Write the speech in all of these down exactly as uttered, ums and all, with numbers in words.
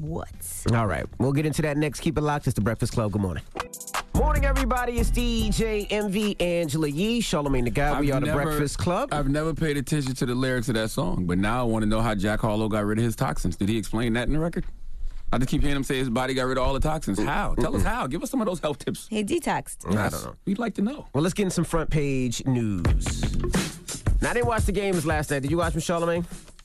What? All right. We'll get into that next. Keep it locked. It's The Breakfast Club. Good morning. Morning, everybody. It's D J M V, Angela Yee, Charlamagne the Guy. We I've are The never- Breakfast Club. I've never paid attention to the lyrics of that song, but now I want to know how Jack Harlow got rid of his toxins. Did he explain that in the record? I just keep hearing him say his body got rid of all the toxins. How? Tell us how. Give us some of those health tips. He detoxed. I don't know. We'd like to know. Well, let's get in some front page news. Now, I didn't watch the games last night. Did you watch them, Charlamagne?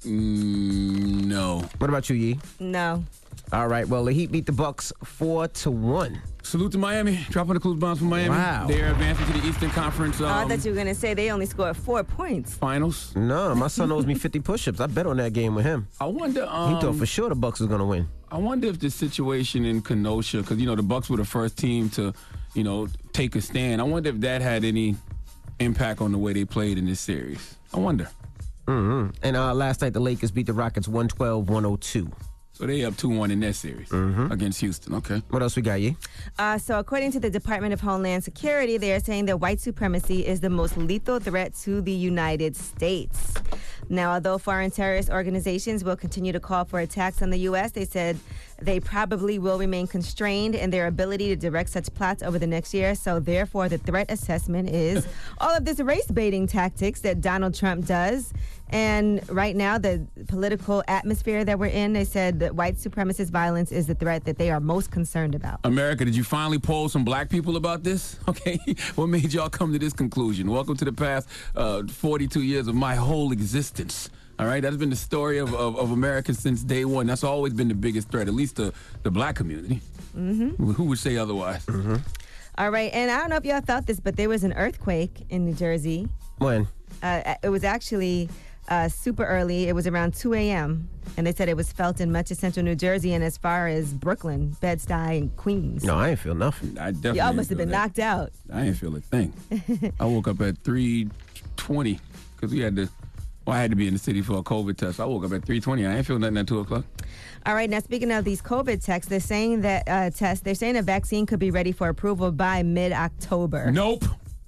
Mm, no. What about you, Yee? No. All right. Well, the Heat beat the Bucks four to one. Salute to Miami. Dropping the clues bombs from Miami. Wow. They're advancing to the Eastern Conference um, oh, I thought you were going to say they only scored four points. finals. No, my son owes me fifty push-ups. I bet on that game with him. I wonder. Um, He thought for sure the Bucks was going to win. I wonder if the situation in Kenosha, because you know the Bucks were the first team to, you know, take a stand. I wonder if that had any impact on the way they played in this series. I wonder. Mm-hmm. And uh, last night the Lakers beat the Rockets one twelve to one oh two. So they up two one in that series Mm-hmm. against Houston. Okay. What else we got, Yee? Uh, so according to the Department of Homeland Security, they are saying that white supremacy is the most lethal threat to the United States. Now, although foreign terrorist organizations will continue to call for attacks on the U S, they said they probably will remain constrained in their ability to direct such plots over the next year. So therefore, the threat assessment is all of this race baiting tactics that Donald Trump does. And right now, the political atmosphere that we're in, they said that white supremacist violence is the threat that they are most concerned about. America, did you finally poll some black people about this? Okay. What made y'all come to this conclusion? Welcome to the past uh, forty-two years of my whole existence. All right. That's been the story of, of, of America since day one. That's always been the biggest threat, at least the, the black community. Mm-hmm. Who would say otherwise? Mm-hmm. All right. And I don't know if y'all felt this, but there was an earthquake in New Jersey. When? Uh, it was actually uh, super early. It was around two a.m. And they said it was felt in much of central New Jersey and as far as Brooklyn, Bed-Stuy, and Queens. No, I ain't feel nothing. I definitely Y'all ain't must have feel been that. knocked out. I ain't feel a thing. I woke up at three twenty because we had to, well, I had to be in the city for a COVID test. I woke up at three twenty. I ain't feel nothing at two o'clock. All right, now speaking of these COVID tests, they're saying that uh, tests, they're saying a vaccine could be ready for approval by mid-October. Nope.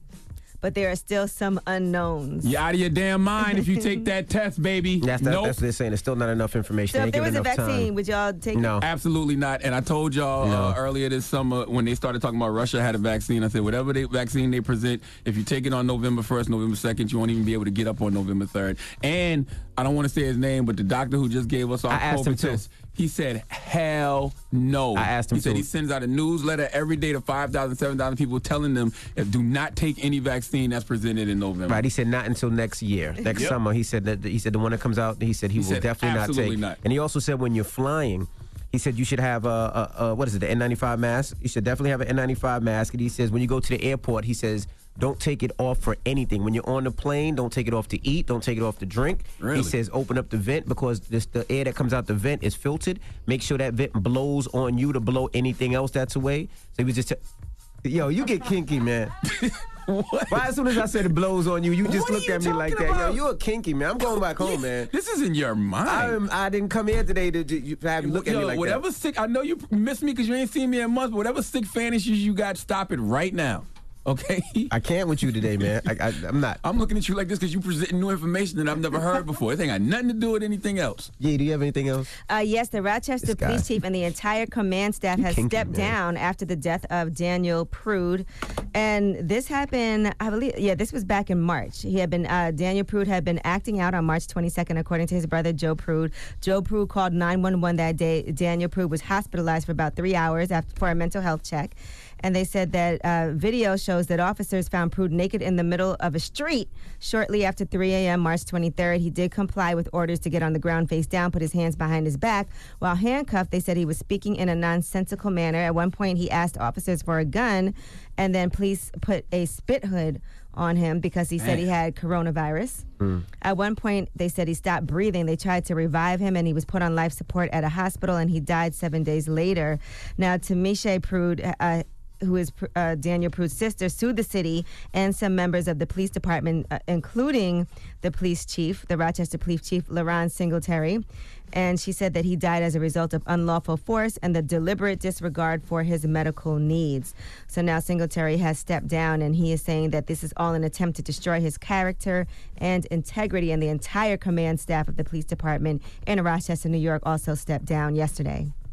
But there are still some unknowns. You're out of your damn mind if you take that test, baby. That's, that, nope. that's what they're saying. There's still not enough information. So They if ain't there was giving a enough vaccine, time. would y'all take No. it? Absolutely not. And I told y'all No. uh, earlier this summer when they started talking about Russia had a vaccine, I said, whatever they, vaccine they present, if you take it on November first, November second, you won't even be able to get up on November third. And I don't want to say his name, but the doctor who just gave us our I asked him COVID too. test, he said, hell no. I asked him He said too. he sends out a newsletter every day to five thousand, seven thousand people telling them if do not take any vaccine that's presented in November. Right, he said not until next year, next Yep. summer. He said that he said the one that comes out. He said he, He will said definitely not absolutely take. not. And he also said when you're flying, he said you should have a, a, a what is it, the N ninety-five mask. You should definitely have an N ninety-five mask. And he says when you go to the airport, he says don't take it off for anything. When you're on the plane, don't take it off to eat. Don't take it off to drink. Really? He says open up the vent because this, the air that comes out the vent is filtered. Make sure that vent blows on you to blow anything else that's away. So he was just, t- yo, you get kinky, man. What? Why as soon as I said it blows on you, you just What are looked you at me like that. talking Yo, about? you a kinky, man. I'm going back home, man. This is in your mind. I, am, I didn't come here today to, to, to have you look at Yo, me like whatever that. sick, I know you miss me because you ain't seen me in months, but whatever sick fantasies you got, stop it right now. Okay? I can't with you today, man. I, I, I'm not. I'm looking at you like this because you presenting new information that I've never heard before. It ain't got nothing to do with anything else. Yeah, do you have anything else? Uh, yes, the Rochester This guy. police chief and the entire command staff You has kinky, stepped man. down after the death of Daniel Prude. And this happened, I believe, yeah, this was back in March. He had been, uh, Daniel Prude had been acting out on March twenty-second, according to his brother, Joe Prude. Joe Prude called nine one one that day. Daniel Prude was hospitalized for about three hours after, for a mental health check. And they said that uh, video shows that officers found Prude naked in the middle of a street shortly after three a.m. March twenty-third. He did comply with orders to get on the ground face down, put his hands behind his back. While handcuffed, they said he was speaking in a nonsensical manner. At one point, he asked officers for a gun, and then police put a spit hood on him because he said he had coronavirus. Mm. At one point, they said he stopped breathing. They tried to revive him, and he was put on life support at a hospital, and he died seven days later. Now, Tamisha Prude, uh, who is uh, Daniel Prude's sister, sued the city and some members of the police department, uh, including the police chief, the Rochester police chief, LaRon Singletary. And she said that he died as a result of unlawful force and the deliberate disregard for his medical needs. So now Singletary has stepped down, and he is saying that this is all an attempt to destroy his character and integrity. And the entire command staff of the police department in Rochester, New York, also stepped down yesterday.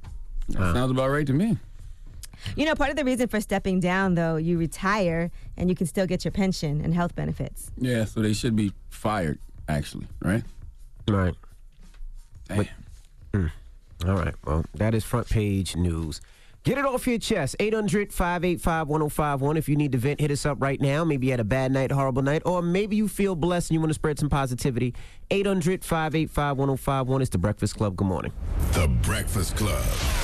That Huh. sounds about right to me. You know, part of the reason for stepping down, though, you retire and you can still get your pension and health benefits. Yeah, so they should be fired, actually, right? Right. Damn. But- mm. All right. Well, that is front page news. Get it off your chest. eight hundred, five eight five, one oh five one. If you need to vent, hit us up right now. Maybe you had a bad night, horrible night, or maybe you feel blessed and you want to spread some positivity. eight hundred, five eight five, one oh five one. It's The Breakfast Club. Good morning. The Breakfast Club.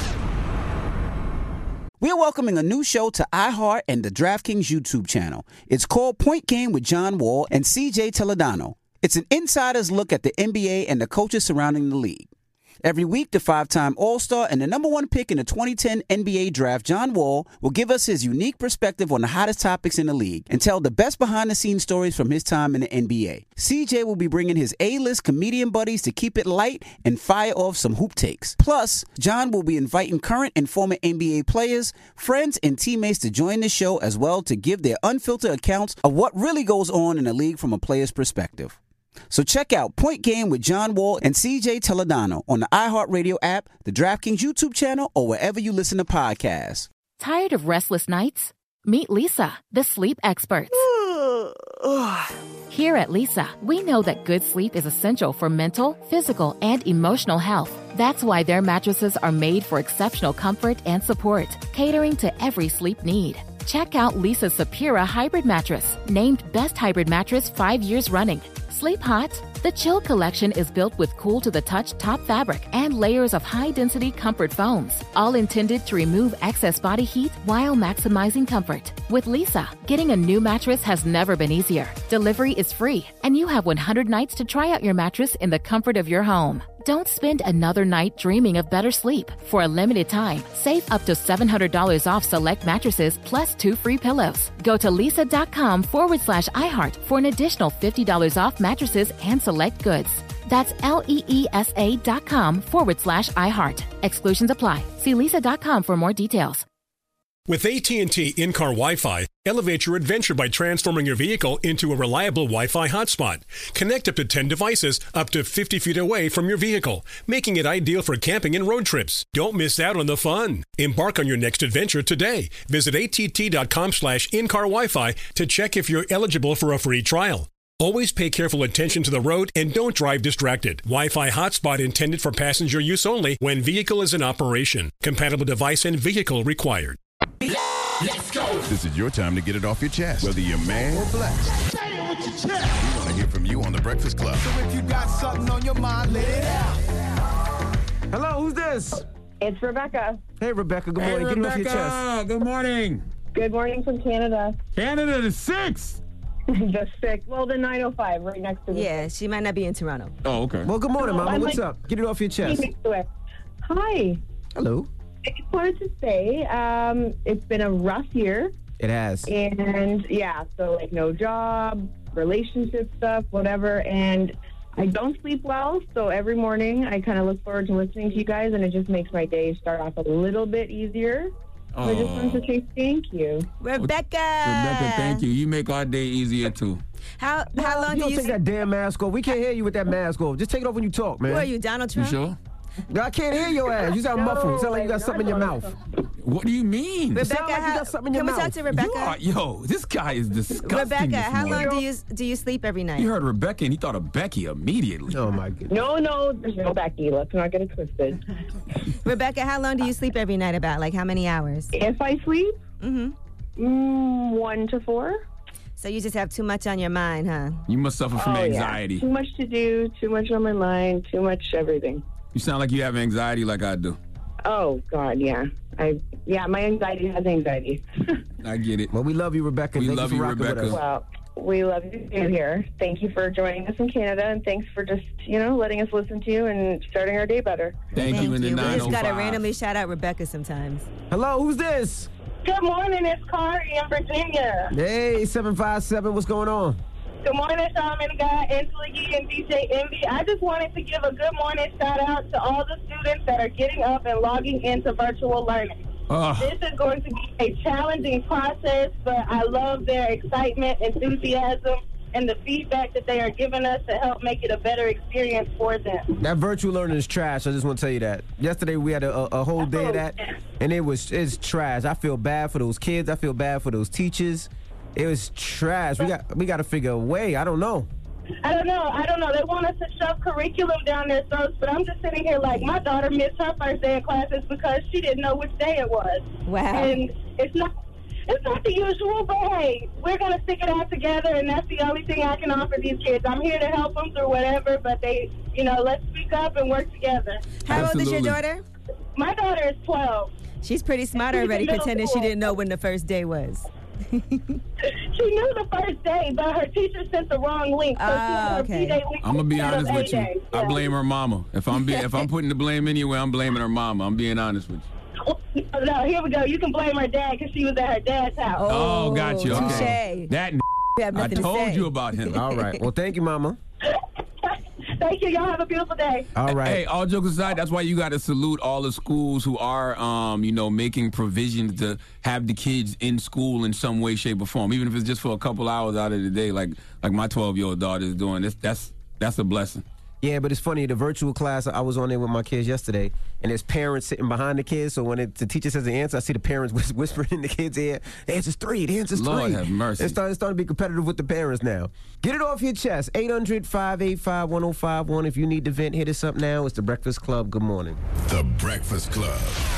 We're welcoming a new show to iHeart and the DraftKings YouTube channel. It's called Point Game with John Wall and C J Toledano. It's an insider's look at the N B A and the coaches surrounding the league. Every week, the five-time All-Star and the number one pick in the twenty ten N B A draft, John Wall, will give us his unique perspective on the hottest topics in the league and tell the best behind-the-scenes stories from his time in the N B A. C J will be bringing his A-list comedian buddies to keep it light and fire off some hoop takes. Plus, John will be inviting current and former N B A players, friends, and teammates to join the show as well to give their unfiltered accounts of what really goes on in the league from a player's perspective. So check out Point Game with John Wall and C J Toledano on the iHeartRadio app, the DraftKings YouTube channel, or wherever you listen to podcasts. Tired of restless nights? Meet Lisa, the sleep experts. Here at Lisa, we know that good sleep is essential for mental, physical, and emotional health. That's why their mattresses are made for exceptional comfort and support, catering to every sleep need. Check out Lisa's Sapira Hybrid Mattress, named Best Hybrid Mattress five years running. Sleep hot? The Chill Collection is built with cool-to-the-touch top fabric and layers of high-density comfort foams, all intended to remove excess body heat while maximizing comfort. With Lisa, getting a new mattress has never been easier. Delivery is free, and you have one hundred nights to try out your mattress in the comfort of your home. Don't spend another night dreaming of better sleep. For a limited time, save up to seven hundred dollars off select mattresses plus two free pillows. Go to lisa.com forward slash iHeart for an additional fifty dollars off mattresses and select goods. That's L-E-E-S-A dot com forward slash iHeart. Exclusions apply. See lisa.com for more details. With A T and T in-car Wi-Fi, elevate your adventure by transforming your vehicle into a reliable Wi-Fi hotspot. Connect up to ten devices up to fifty feet away from your vehicle, making it ideal for camping and road trips. Don't miss out on the fun. Embark on your next adventure today. Visit att.com slash in-car Wi-Fi to check if you're eligible for a free trial. Always pay careful attention to the road and don't drive distracted. Wi-Fi hotspot intended for passenger use only when vehicle is in operation. Compatible device and vehicle required. Let's go. This is your time to get it off your chest, whether you're mad or blessed. Say it with your chest. We want to hear from you on The Breakfast Club. So if you got something on your mind, let it out. Hello, who's this? It's Rebecca. Hey, Rebecca. Good Hey, morning. Get it off your Rebecca. chest. Good morning. Good morning from Canada. Canada, the six. The six. Well, the nine oh five right next to the Yeah, she might not be in Toronto. Oh, okay. Well, good morning, No, Mama. I'm What's like- up? Get it off your chest. Hi. Hello. I just wanted to say um, it's been a rough year. It has. And yeah, so like no job, relationship stuff, whatever. And I don't sleep well, so every morning I kind of look forward to listening to you guys, and it just makes my day start off a little bit easier. So I just wanted to say thank you. Rebecca! Rebecca, thank you. You make our day easier, too. How how long you do don't you take that damn mask off? We can't hear you with that mask off. Just take it off when you talk, man. Who are you, Donald Trump? You sure? No, I can't hear your ass. You sound muffled. You sound like you got something in your mouth. What do you mean? It sound Rebecca, like you how, got something in your can we mouth. talk to Rebecca? You are, yo, this guy is disgusting. Rebecca, this how long morning. do you do you sleep every night? You heard Rebecca and he thought of Becky immediately. Oh, my goodness. No, no, there's no Becky. Let's not get it twisted. Rebecca, how long do you sleep every night? About like how many hours? If I sleep, Mm-hmm. mm, one to four. So you just have too much on your mind, huh? You must suffer from Oh, anxiety. Yeah. Too much to do, too much on my mind, too much everything. You sound like you have anxiety like I do. Oh God, yeah. I yeah, my anxiety has anxiety. I get it. Well, we love you, Rebecca. We Thank love you, you, for rocking Rebecca. with us. Well, we love you too here. Thank you for joining us in Canada, and thanks for just you know letting us listen to you and starting our day better. Thank, Thank you in the We nine just oh gotta five. randomly shout out Rebecca sometimes. Hello, who's this? Good morning, it's Carly in Virginia. Hey, seven five seven, what's going on? Good morning, Charlamagne Guy, Angela Yee, and D J Envy. I just wanted to give a good morning shout out to all the students that are getting up and logging into virtual learning. Uh. This is going to be a challenging process, but I love their excitement, enthusiasm, and the feedback that they are giving us to help make it a better experience for them. That virtual learning is trash. I just want to tell you that. Yesterday we had a, a, a whole day of that, and it was it's trash. I feel bad for those kids. I feel bad for those teachers. It was trash. We got we got to figure a way. I don't know. I don't know. I don't know. They want us to shove curriculum down their throats, but I'm just sitting here like my daughter missed her first day of classes because she didn't know which day it was. Wow. And it's not it's not the usual, but hey, we're going to stick it out together, and that's the only thing I can offer these kids. I'm here to help them through whatever, but they, you know, let's speak up and work together. How old is your daughter? My daughter is twelve. She's pretty smart She's already, in middle pretending she school. didn't know when the first day was. She knew the first day, but her teacher sent the wrong link. So she had her okay. B-Day link I'm gonna be instead of honest with you. A-Day. I Yeah. blame her mama. If I'm be, if I'm putting the blame anywhere, I'm blaming her mama. I'm being honest with you. No, here we go. You can blame her dad because she was at her dad's house. Oh, got you. Okay. touche. That You have I nothing to told say. you about him. All right. Well, thank you, Mama. Thank you. Y'all have a beautiful day. All right. Hey, all jokes aside, that's why you got to salute all the schools who are, um, you know, making provisions to have the kids in school in some way, shape, or form, even if it's just for a couple hours out of the day, like like my twelve-year-old daughter is doing. That's that's that's a blessing. Yeah, but it's funny. The virtual class, I was on there with my kids yesterday, and there's parents sitting behind the kids. So when it, the teacher says the answer, I see the parents whis- whispering in the kids' ear, the answer's three, the answer's Lord three. have mercy. It's starting, it's starting to be competitive with the parents now. Get it off your chest. eight hundred, five eight five, one oh five one. If you need to vent, hit us up now. It's The Breakfast Club. Good morning. The Breakfast Club.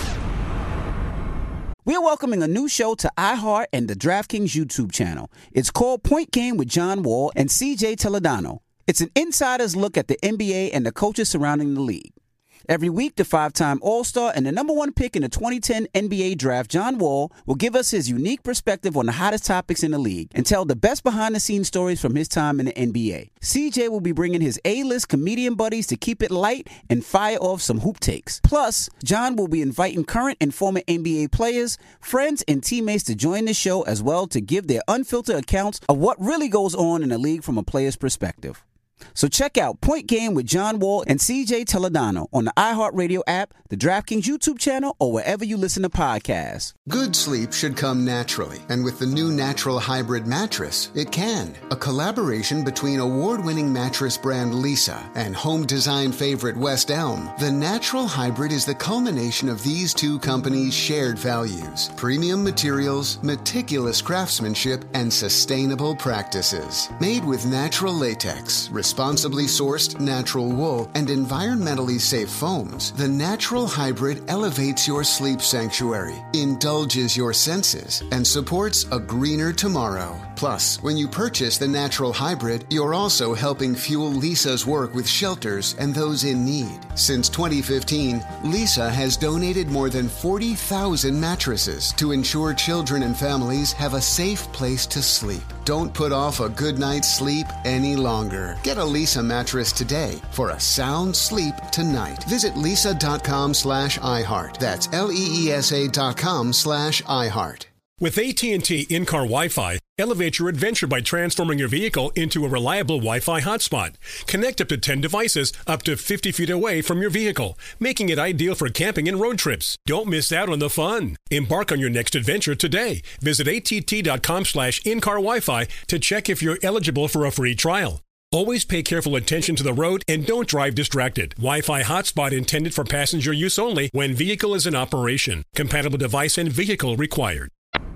We're welcoming a new show to iHeart and the DraftKings YouTube channel. It's called Point Game with John Wall and C J Toledano. It's an insider's look at the N B A and the coaches surrounding the league. Every week, the five-time All-Star and the number one pick in the twenty ten N B A draft, John Wall, will give us his unique perspective on the hottest topics in the league and tell the best behind-the-scenes stories from his time in the N B A. C J will be bringing his A-list comedian buddies to keep it light and fire off some hoop takes. Plus, John will be inviting current and former N B A players, friends, and teammates to join the show as well to give their unfiltered accounts of what really goes on in the league from a player's perspective. So check out Point Game with John Wall and C J Toledano on the iHeartRadio app, the DraftKings YouTube channel, or wherever you listen to podcasts. Good sleep should come naturally, and with the new Natural Hybrid mattress, it can. A collaboration between award-winning mattress brand Lisa and home design favorite West Elm, the Natural Hybrid is the culmination of these two companies' shared values: premium materials, meticulous craftsmanship, and sustainable practices. Made with natural latex, responsibly sourced natural wool, and environmentally safe foams, the Natural Hybrid elevates your sleep sanctuary, indulges your senses, and supports a greener tomorrow. Plus, when you purchase the Natural Hybrid, you're also helping fuel Lisa's work with shelters and those in need. Since twenty fifteen, Lisa has donated more than forty thousand mattresses to ensure children and families have a safe place to sleep. Don't put off a good night's sleep any longer. Get a Lisa mattress today for a sound sleep tonight. Visit lisa.com slash iHeart. That's L-E-E-S-A dot com slash iHeart. With A T and T in-car Wi-Fi, elevate your adventure by transforming your vehicle into a reliable Wi-Fi hotspot. Connect up to ten devices up to fifty feet away from your vehicle, making it ideal for camping and road trips. Don't miss out on the fun. Embark on your next adventure today. Visit att.com slash in-car Wi-Fi to check if you're eligible for a free trial. Always pay careful attention to the road and don't drive distracted. Wi-Fi hotspot intended for passenger use only when vehicle is in operation. Compatible device and vehicle required.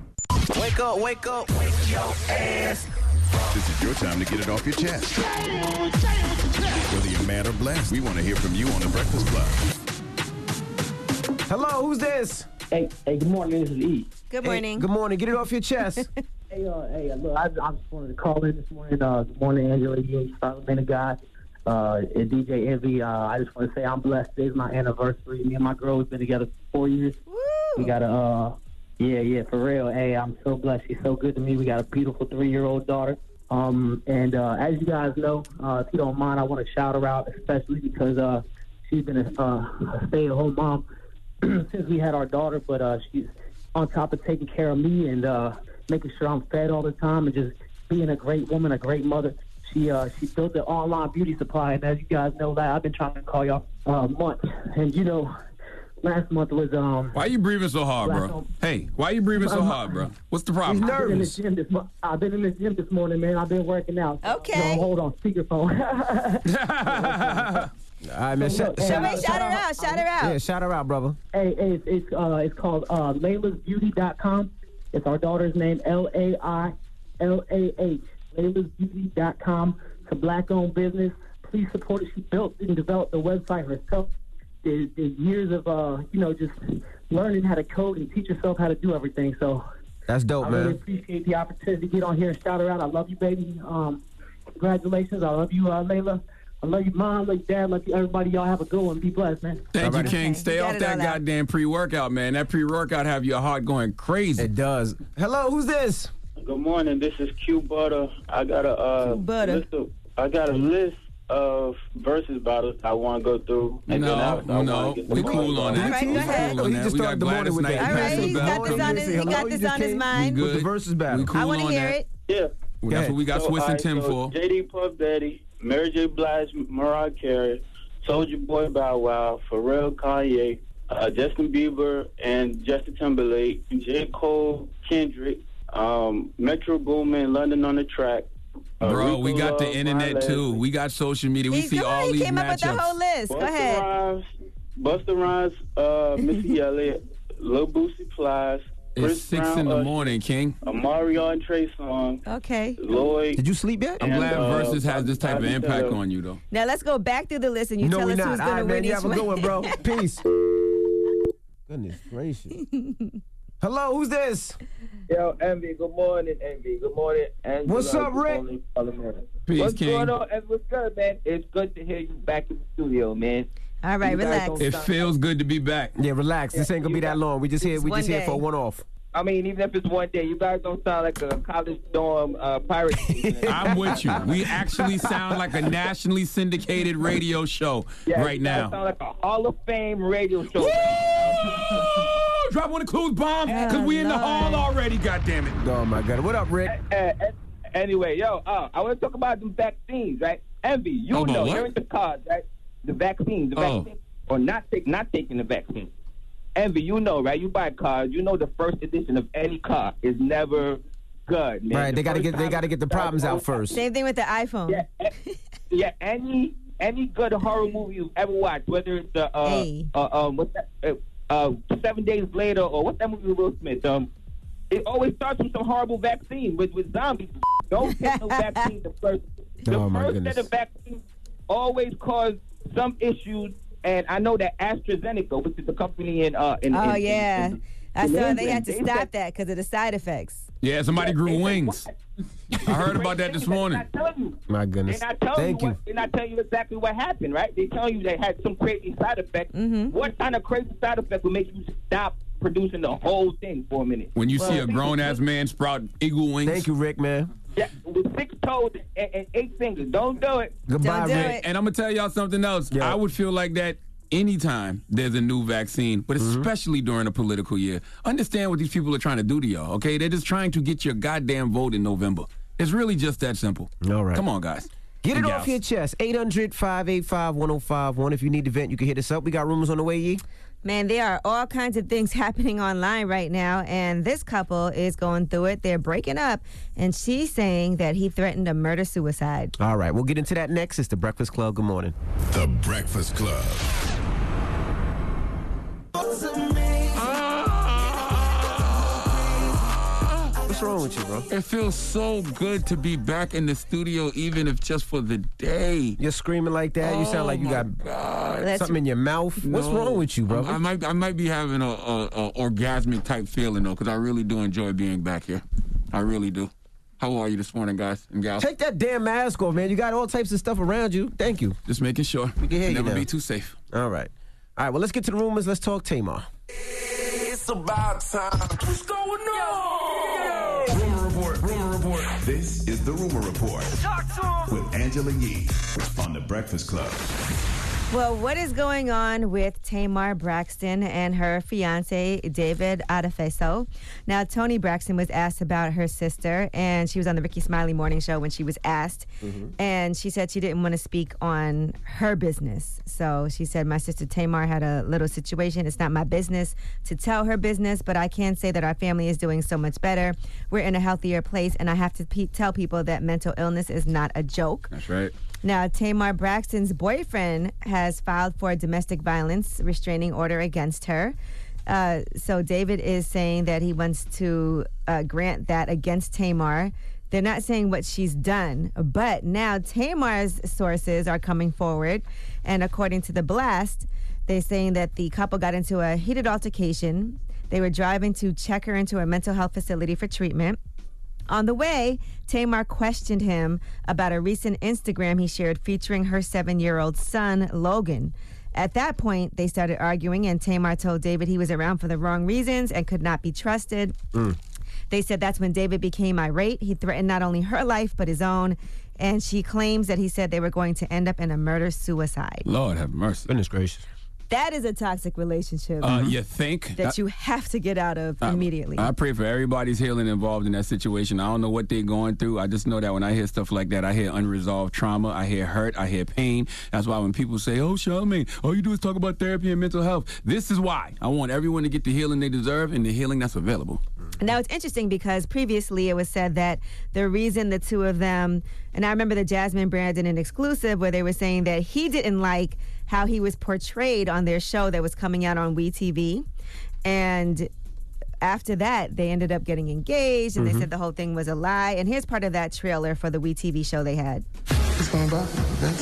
Wake up, wake up, wake your ass. This is your time to get it off your chest. Whether you're mad or blessed, we want to hear from you on The Breakfast Club. Hello, who's this? Hey, hey, good morning. This is E. Good Hey, morning. good morning. Get it off your chest. Hey, uh, hey, look, I, I just wanted to call in this morning. Uh, good morning, Angela Yee, Charlamagne God, uh, and D J Envy. Uh, I just want to say I'm blessed. Today's my anniversary. Me and my girl have been together for four years. Woo! We got a, uh, yeah, yeah, for real. Hey, I'm so blessed. She's so good to me. We got a beautiful three-year-old daughter. Um, and uh, as you guys know, uh, if you don't mind, I want to shout her out, especially because uh, she's been a, uh, a stay-at-home mom since we had our daughter, but uh, she's on top of taking care of me and uh, making sure I'm fed all the time and just being a great woman, a great mother. She uh, she built the online beauty supply, and as you guys know, that I've been trying to call y'all uh, months. And, you know, last month was um. Why are you breathing so hard, bro? Month. Hey, why are you breathing so hard, bro? What's the problem? I've been in the gym this mo- I've been in the gym this morning, man. I've been working out. Okay. So hold on, speakerphone. All right, man. Shout, Shout, shout, shout her out. Shout her out. Yeah, shout her out, brother. Hey, hey, it's it's, uh, it's called uh, Layla's Beauty dot com. It's our daughter's name, L A I L A H. Layla's Beauty dot com. It's a black-owned business. Please support it. She built and developed the website herself. There's, there's years of, uh, you know, just learning how to code and teach yourself how to do everything. So that's dope, I man. I really appreciate the opportunity to get on here and shout her out. I love you, baby. Um, congratulations. I love you, uh, Layla. I love you, Mom. I love you, Dad. I love you, everybody. Y'all have a good one. Be blessed, man. Thank you, Alrighty. King. Stay off that goddamn pre-workout, man. That pre-workout have your heart going crazy. It does. Hello, who's this? Good morning. This is Q Butter. I got a uh, Butter. list of, I got a list of versus battles I want to go through. And No, then after, I no, wanna get we the cool ball on going. that. All right, go We ahead. cool on He that. just We got started the morning Gladys with Knight that. and All right, Pastor he's Bell got this coming. on his, he got this on his mind. We With the good. versus battle. We cool I want to on hear that. it. Yeah. Well, that's what we got So, Swiss all and right, Tim so for. J D Puff Daddy, Mary J. Blige, Mariah Carey, Soulja Boy Bow Wow, Pharrell Kanye, uh, Justin Bieber and Justin Timberlake, J. Cole, Kendrick, um, Metro Boomin, London on the Track. Uh, Bro, Rico we got the Love, internet Ron too. Leslie. We got social media. We He, see come all on, he these came up with the whole matchups. list. Go Busta ahead. Rhymes, Busta Rhymes, uh, Missy Elliott, Lil Boosie Plies, Chris It's six Brown, in the Usher, morning, King. Amarion and Trey Songz, Okay. Lloyd. Did you sleep yet? I'm And, glad uh, Versus has this type of Bobby impact Taylor. on you, though. Now let's go back through the list and you No, tell we us not. who's All going right, to man. win You each have a one. good one, bro. Peace. Goodness gracious. Hello, who's this? Yo, Envy, good morning, Envy. Good morning, Angela. What's up, Good Rick? morning, Parliament. Peace, What's King. going on, Envy? What's good, man? It's good to hear you back in the studio, man. All right, You guys relax. don't It sound- feels good to be back. Yeah, relax. This ain't gonna be that long. We just here. We one just here day. for a one-off. I mean, even if it's one day, you guys don't sound like a college dorm uh, pirate. I'm with you. We actually sound like a nationally syndicated radio show Yeah, right you guys now. sound like a Hall of Fame radio show. Woo! Drop one of clues bombs because we in the hall already. God damn it! Oh my God. What up, Rick? Uh, uh, anyway, yo, uh, I want to talk about the vaccines, right? Envy, you Oh, about know, what? you're in the cards, right? The vaccines, the Oh. vaccine, or not take, not taking the vaccine. Envy, you know, right? You buy cars, you know, the first edition of any car is never good, man. Right. The They gotta first get. They time- gotta get the problems out first. Same thing with the iPhone. Yeah, eh, yeah. Any any good horror movie you've ever watched, whether it's the uh, Hey. uh um what's that uh, uh Seven Days Later or what's that movie with Will Smith? Um, it always starts with some horrible vaccine with with zombies. Don't take no vaccine the first. The Oh, my first goodness. set of vaccines always cause some issues, and I know that AstraZeneca, which is a company in uh in Oh, in- yeah. in- in- I in saw they England, had to they stop said- that because of the side effects. Yeah, somebody grew they said, wings. "What?" I heard about that this morning. They're not telling you. My goodness. They're not telling Thank you. you. What, they're not telling you exactly what happened, right? They tell you they had some crazy side effect. Mm-hmm. What kind of crazy side effect would make you stop producing the whole thing for a minute? When you see Well, a grown ass man sprout eagle wings. Thank you, Rick, man. Yeah, with six toes and, and eight fingers. Don't do it. Goodbye, Don't do Rick. it. And I'm gonna tell y'all something else. Yeah. I would feel like that anytime there's a new vaccine, but Mm-hmm. especially during a political year. Understand what these people are trying to do to y'all, okay? They're just trying to get your goddamn vote in November. It's really just that simple. All right. Come on, guys. Get it And off gals. your chest. eight hundred, five eight five, one oh five one. If you need to vent, you can hit us up. We got rumors on the way, Yee. Man, there are all kinds of things happening online right now, and this couple is going through it. They're breaking up, and she's saying that he threatened to murder suicide. All right, we'll get into that next. It's The Breakfast Club. Good morning. The Breakfast Club. What's wrong with you, bro? It feels so good to be back in the studio, even if just for the day. You're screaming like that. You sound like you got Let's- something in your mouth. What's No. wrong with you, bro? I, I might, I might be having a, a, a orgasmic type feeling though, because I really do enjoy being back here. I really do. How are you this morning, guys and gals? Take that damn mask off, man. You got all types of stuff around you. Thank you. Just making sure. We can hear you Never now. be too safe. All right. All right, well, let's get to the rumors. Let's talk Tamar. It's about time. What's going on? Rumor report. Rumor report. This is the Rumor Report Talk to him. with Angela Yee on The Breakfast Club. Well, what is going on with Tamar Braxton and her fiance, David Adefeso? Now, Toni Braxton was asked about her sister, and she was on the Ricky Smiley Morning Show when she was asked. Mm-hmm. And she said she didn't want to speak on her business. So she said, my sister Tamar had a little situation. It's not my business to tell her business, but I can say that our family is doing so much better. We're in a healthier place, and I have to pe- tell people that mental illness is not a joke. That's right. Now, Tamar Braxton's boyfriend has filed for a domestic violence restraining order against her. Uh, so David is saying that he wants to uh, grant that against Tamar. They're not saying what she's done, but now Tamar's sources are coming forward, and according to The Blast, they're saying that the couple got into a heated altercation. They were driving to check her into a mental health facility for treatment. On the way, Tamar questioned him about a recent Instagram he shared featuring her seven-year-old son, Logan. At that point, they started arguing, and Tamar told David he was around for the wrong reasons and could not be trusted. Mm. They said that's when David became irate. He threatened not only her life, but his own. And she claims that he said they were going to end up in a murder-suicide. Lord have mercy. Goodness gracious. That is a toxic relationship. Uh, you think? That you have to get out of I, immediately. I pray for everybody's healing involved in that situation. I don't know what they're going through. I just know that when I hear stuff like that, I hear unresolved trauma, I hear hurt, I hear pain. That's why when people say, oh, Charlamagne, all you do is talk about therapy and mental health. This is why. I want everyone to get the healing they deserve and the healing that's available. Now, it's interesting because previously it was said that the reason the two of them, and I remember the Jasmine Brandon an exclusive where they were saying that he didn't like how he was portrayed on their show that was coming out on WeTV. And after that, they ended up getting engaged, and mm-hmm. they said the whole thing was a lie. And here's part of that trailer for the WeTV show they had. What's going on, Vince?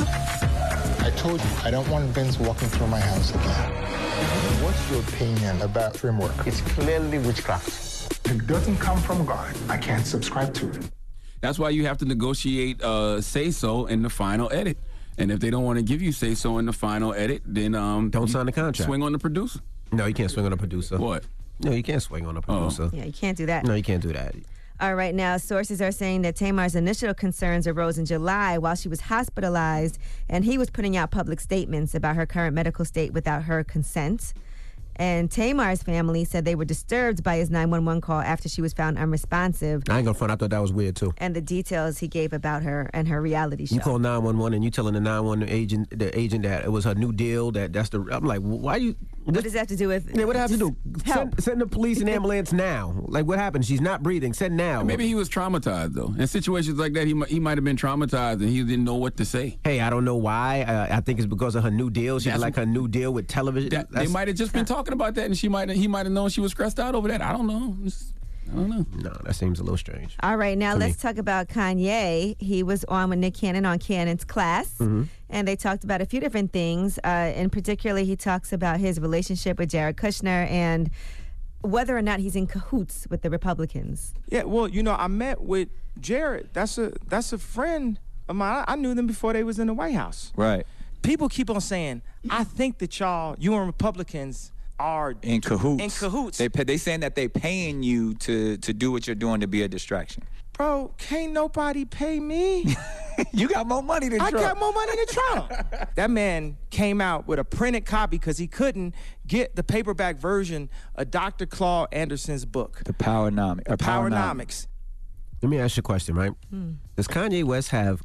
I told you, I don't want Vince walking through my house again. What's your opinion about framework? It's clearly witchcraft. It doesn't come from God. I can't subscribe to it. That's why you have to negotiate uh, say-so in the final edit. And if they don't want to give you say-so in the final edit, then um, don't sign the contract. Swing on the producer. No, you can't swing on the producer. What? No, you can't swing on the producer. Yeah, you can't do that. No, you can't do that. All right, now sources are saying that Tamar's initial concerns arose in July while she was hospitalized, and he was putting out public statements about her current medical state without her consent. And Tamar's family said they were disturbed by his nine one one call after she was found unresponsive. I ain't gonna front. I thought that was weird too. And the details he gave about her and her reality show. You call nine one one and you telling the nine one one agent, the agent that it was her new deal. That that's the. I'm like, why you? What does that have to do with? Yeah, what does that have to do? Send, send the police and ambulance now. Like, what happened? She's not breathing. Send now. Maybe he was traumatized though. In situations like that, he might, he might have been traumatized and he didn't know what to say. Hey, I don't know why. Uh, I think it's because of her new deal. She had like her new deal with television. That, they might have just been talking about that, and she might he might have known she was stressed out over that. I don't know. Just, I don't know. No, that seems a little strange. All right, now to let's me. talk about Kanye. He was on with Nick Cannon on Cannon's Class, mm-hmm. and they talked about a few different things. Uh, in particular, he talks about his relationship with Jared Kushner and whether or not he's in cahoots with the Republicans. Yeah, well, you know, I met with Jared. That's a that's a friend of mine. I, I knew them before they was in the White House. Right. People keep on saying, I think that y'all, you and Republicans, are in cahoots. In cahoots. They they saying that they paying you to to do what you're doing to be a distraction. Bro, can't nobody pay me. You got more money than I Trump. I got more money than Trump. That man came out with a printed copy because he couldn't get the paperback version of Doctor Claude Anderson's book. The Powernomics. The Powernomics. Let me ask you a question, right? Hmm. Does Kanye West have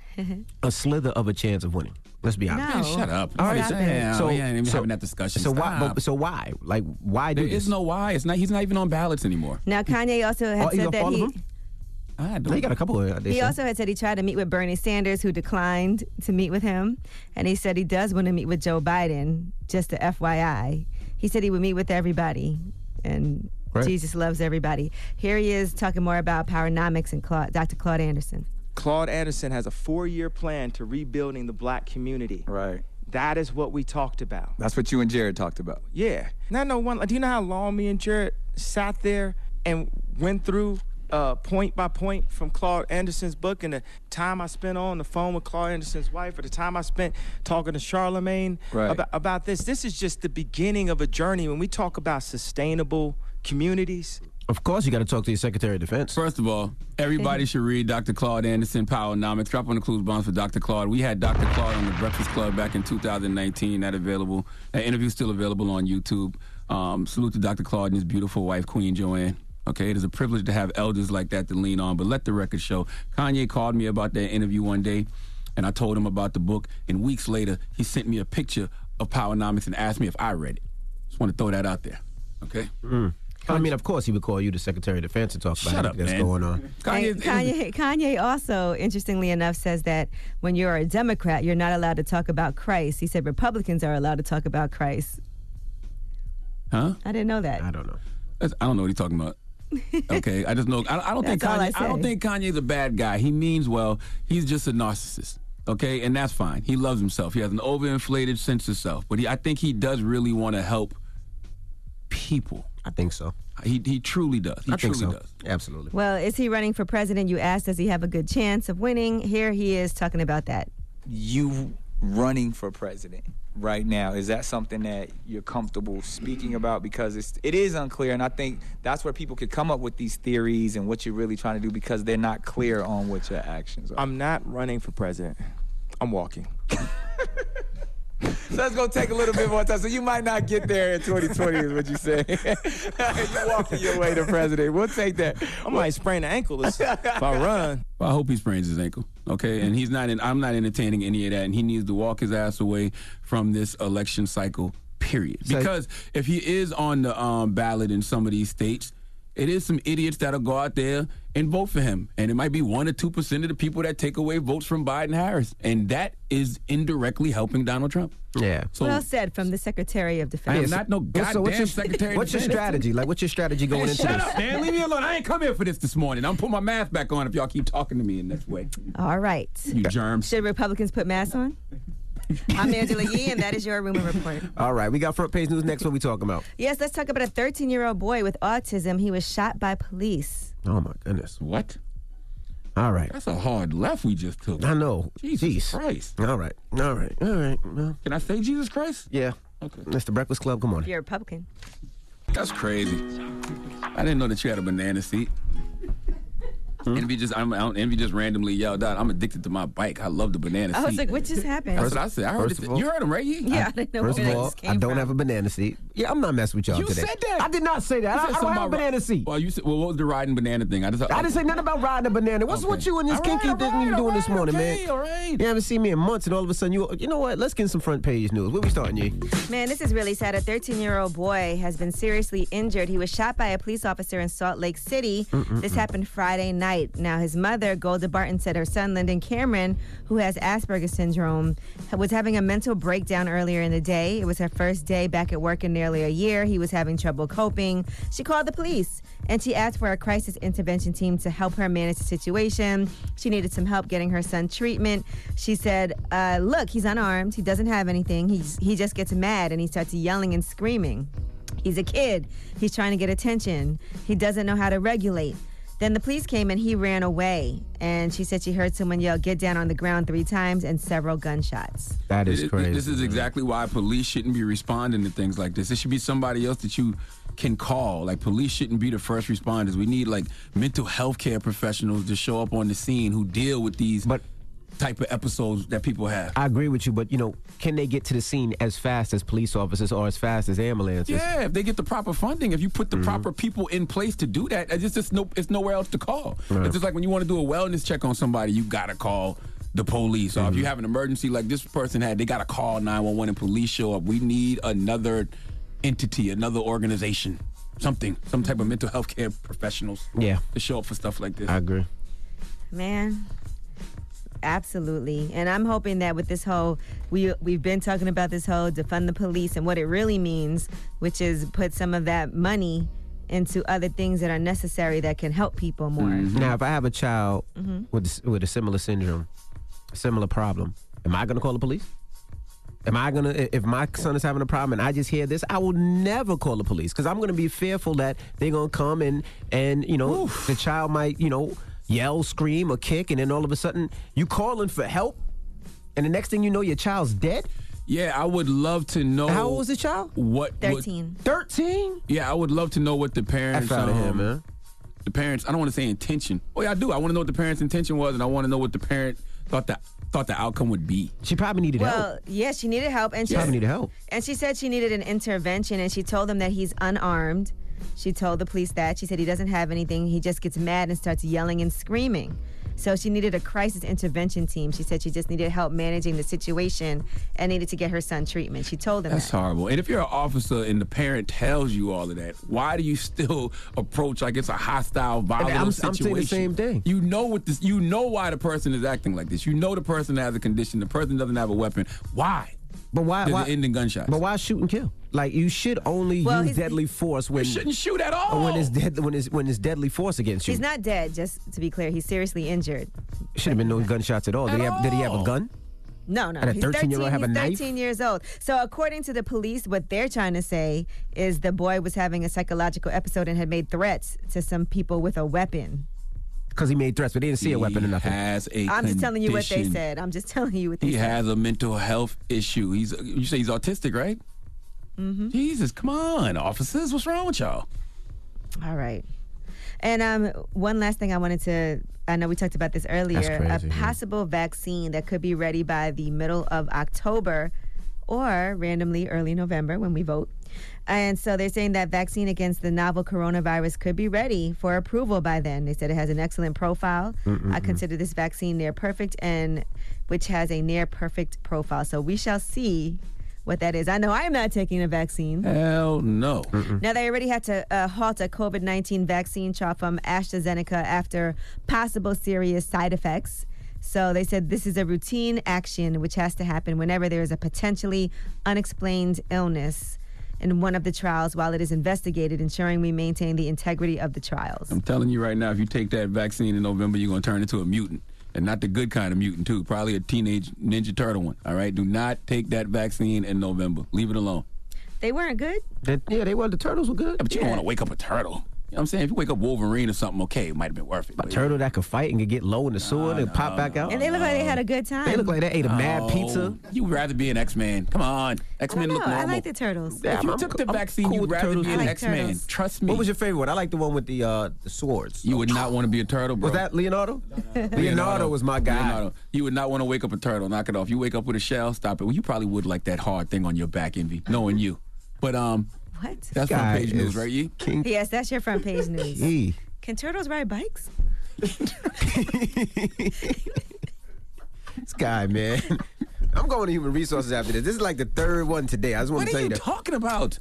a slither of a chance of winning? Let's be honest. No. Man, shut up. All right, yeah, so, we ain't even so, having that discussion. So Stop. why? But, so why? Like, why do there this? is no why. It's not. He's not even on ballots anymore. Now, Kanye also had oh, said that he. I don't. He got a couple of. He also had said he tried to meet with Bernie Sanders, who declined to meet with him, and he said he does want to meet with Joe Biden. Just a F Y I, he said he would meet with everybody, and right. Jesus loves everybody. Here he is talking more about Powernomics and Claude, Doctor Claude Anderson. Claude Anderson has a four-year plan to rebuilding the black community. Right. That is what we talked about. That's what you and Jared talked about. Yeah. Now, no one. Do you know how long me and Jared sat there and went through uh, point by point from Claude Anderson's book, and the time I spent on the phone with Claude Anderson's wife, or the time I spent talking to Charlamagne right. about, about this? This is just the beginning of a journey. When we talk about sustainable communities, Of course, you got to talk to your Secretary of Defense. First of all, everybody should read Doctor Claude Anderson, Powernomics. Drop on the clues bombs for Doctor Claude. We had Doctor Claude on the Breakfast Club back in two thousand nineteen. That available. That interview's still available on YouTube. Um, salute to Doctor Claude and his beautiful wife, Queen Joanne. Okay, it is a privilege to have elders like that to lean on, but let the record show. Kanye called me about that interview one day, and I told him about the book, and weeks later, he sent me a picture of Powernomics and asked me if I read it. Just want to throw that out there, okay? Mm. I mean, of course, he would call you the Secretary of Defense to talk about Shut anything up, that's man. going on. Kanye, Kanye, Kanye also, interestingly enough, says that when you're a Democrat, you're not allowed to talk about Christ. He said Republicans are allowed to talk about Christ. Huh? I didn't know that. I don't know. That's, I don't know what he's talking about. Okay, I just know. I, I don't think That's all I Kanye. I, don't say. think Kanye's a bad guy. He means well. He's just a narcissist. Okay, and that's fine. He loves himself. He has an overinflated sense of self, but he, I think he does really want to help people. I think so. He he truly does. He I think truly so. does. Absolutely. Well, is he running for president? You asked, does he have a good chance of winning? Here he is talking about that. You running for president right now, is that something that you're comfortable speaking about? Because it's, it is unclear, and I think that's where people could come up with these theories and what you're really trying to do because they're not clear on what your actions are. I'm not running for president. I'm walking. So that's going to take a little bit more time. So you might not get there in twenty twenty is what you say. You're walking your way to president. We'll take that. I might sprain an ankle if I run. Well, I hope he sprains his ankle. Okay, and he's not. In, I'm not entertaining any of that, and he needs to walk his ass away from this election cycle. Period. Because if he is on the um, ballot in some of these states, it is some idiots that'll go out there and vote for him. And it might be one or two percent of the people that take away votes from Biden Harris. And that is indirectly helping Donald Trump. Yeah. So, well said from the Secretary of Defense. I am not no goddamn so what's your, Secretary What's of your Defense. strategy? Like, what's your strategy going Man, into shut this? up, man. Leave me alone. I ain't come here for this this morning. I'm putting my mask back on if y'all keep talking to me in this way. All right. You germs. Should Republicans put masks on? I'm Angela Yee, and that is your Rumor Report. All right, we got front page news next. What we talking about? Yes, let's talk about a thirteen-year-old boy with autism. He was shot by police. Oh, my goodness. What? All right. That's a hard left we just took. I know. Jesus Jeez. Christ. All right. All right. All right. Well, Can I say Jesus Christ? yeah. Okay. It's the Breakfast Club. Come on. If you're a Republican. That's crazy. I didn't know that you had a banana seat. Hmm? Envy just, I'm, I'm, Envy just randomly yelled out, I'm addicted to my bike. I love the banana I seat. was like, what just happened? That's what I said. I heard First it. of all- You heard him, right? Yee? Yeah, I didn't know First where of that all, just came I don't from. have a banana seat. Yeah, I'm not messing with y'all You today. said that. I did not say that. You I, said I something don't have a about- banana seat. Well, you said, well, what was the riding banana thing? I just, I didn't say nothing about riding a banana. What's Okay. with you and this All kinky right, thing all you right, doing all this right, morning, okay, man? all right. You haven't seen me in months, and all of a sudden, you you know what? Let's get some front page news. Where we starting, Yee? Man, this is really sad. A thirteen-year-old boy has been seriously injured. He was shot by a police officer in Salt Lake City. Mm-mm-mm. This happened Friday night. Now, his mother, Golda Barton, said her son, Lyndon Cameron, who has Asperger's syndrome, was having a mental breakdown earlier in the day. It was her first day back at work in nearly a year. He was having trouble coping. She called the police, and she asked for a crisis intervention team to help her manage the situation. She needed some help getting her son treatment. She said, uh, look, he's unarmed. He doesn't have anything. He's, he just gets mad, and he starts yelling and screaming. He's a kid. He's trying to get attention. He doesn't know how to regulate. Then the police came and he ran away. And she said she heard someone yell, get down on the ground three times and several gunshots. That is It- it- crazy. This is exactly why police shouldn't be responding to things like this. It should be somebody else that you can call. Like, police shouldn't be the first responders. We need, like, mental health care professionals to show up on the scene who deal with these But type of episodes that people have. I agree with you, but you know, can they get to the scene as fast as police officers or as fast as ambulances? Yeah, if they get the proper funding, if you put the Mm-hmm. proper people in place to do that, it's just it's no, it's nowhere else to call. Right. It's just like when you want to do a wellness check on somebody, you gotta call the police. Or if Mm-hmm. you have an emergency like this person had, they gotta call nine one one and police show up. We need another entity, another organization, something, some type of mental health care professionals. Yeah. to show up for stuff like this. I agree. Man, absolutely. And I'm hoping that with this whole, we, we've been talking about this whole defund the police and what it really means, which is put some of that money into other things that are necessary that can help people more. Now, if I have a child Mhm. with with a similar syndrome, a similar problem, am I going to call the police? Am I going to, if my son is having a problem and I just hear this, I will never call the police because I'm going to be fearful that they're going to come and, and you know, Oof. the child might, you know, yell, scream, or kick, and then all of a sudden you calling for help, and the next thing you know, your child's dead? Yeah, I would love to know. How old was the child? What? thirteen. thirteen? Yeah, I would love to know what the parents. F out of um, here, man. The parents. I don't want to say intention. Oh yeah, I do. I want to know what the parents' intention was, and I want to know what the parent thought the thought the outcome would be. She probably needed well, help. yeah, she needed help, and She she probably needed help. And she said she needed an intervention, and she told them that he's unarmed. She told the police that. She said he doesn't have anything. He just gets mad and starts yelling and screaming. So she needed a crisis intervention team. She said she just needed help managing the situation and needed to get her son treatment. She told them That's that. horrible. And if you're an officer and the parent tells you all of that, why do you still approach like it's a hostile, volatile I'm, situation? I'm saying the same thing. You know what this. You know why the person is acting like this. You know the person has a condition. The person doesn't have a weapon. Why? But why? Does why it end in gunshots? But why shoot and kill? Like you should only Well, use he's- deadly force when You shouldn't shoot at all. or when it's dead when it's when it's deadly force against you. He's not dead, just to be clear. He's seriously injured. Should have been no gunshots at all. Did At he have? Did he have a all. gun? No, no. And a he's thirteen-year-old have a he's knife? thirteen years old. So according to the police, what they're trying to say is the boy was having a psychological episode and had made threats to some people with a weapon. Because he made threats, but they didn't see a weapon or nothing. He has a I'm just telling you what they condition. said. I'm just telling you what they He said. has a mental health issue. He's. You say he's autistic, right? Mm-hmm. Jesus, come on, officers. What's wrong with y'all? All right. And um, one last thing I wanted to, I know we talked about this earlier, That's crazy, a yeah. possible vaccine that could be ready by the middle of October or randomly early November when we vote. And so they're saying that vaccine against the novel coronavirus could be ready for approval by then. They said it has an excellent profile. I consider this vaccine near perfect, and which has a near perfect profile. So we shall see what that is. I know I'm not taking a vaccine. Hell no. Now, they already had to uh, halt a COVID nineteen vaccine trial from AstraZeneca after possible serious side effects. So they said this is a routine action which has to happen whenever there is a potentially unexplained illness in one of the trials while it is investigated, ensuring we maintain the integrity of the trials. I'm telling you right now, if you take that vaccine in November, you're going to turn into a mutant. And not the good kind of mutant, too. Probably a teenage Ninja Turtle one, all right? Do not take that vaccine in November. Leave it alone. They weren't good? They, yeah, they were. The turtles were good. Yeah, but you don't want to wake up a turtle. You know what I'm saying? If you wake up Wolverine or something, okay, it might have been worth it. A turtle that could fight and could get low in the sewer and pop back out. And they look like they had a good time. They look like they ate a mad Oh, pizza. You'd rather be an X-Man. Come on. X-Men No, look I normal. like the turtles. Yeah, if you I'm- took the I'm vaccine, cool you'd with rather turtles. be I an like X-Man. turtles. Trust me. What was your favorite one? I like the one with the uh, the swords. You would not want to be a turtle, bro. Was that Leonardo? Leonardo was my guy. Leonardo. You would not want to wake up a turtle. Knock it off. You wake up with a shell, stop it. Well, you probably would like that hard thing on your back, Envy, knowing you. But um, What? that's Guy front page news, is right? You? King. Yes, that's your front page news. He. Can turtles ride bikes? This guy, man. I'm going to human resources after this. This is like the third one today. I just want What to are tell you you that. talking about?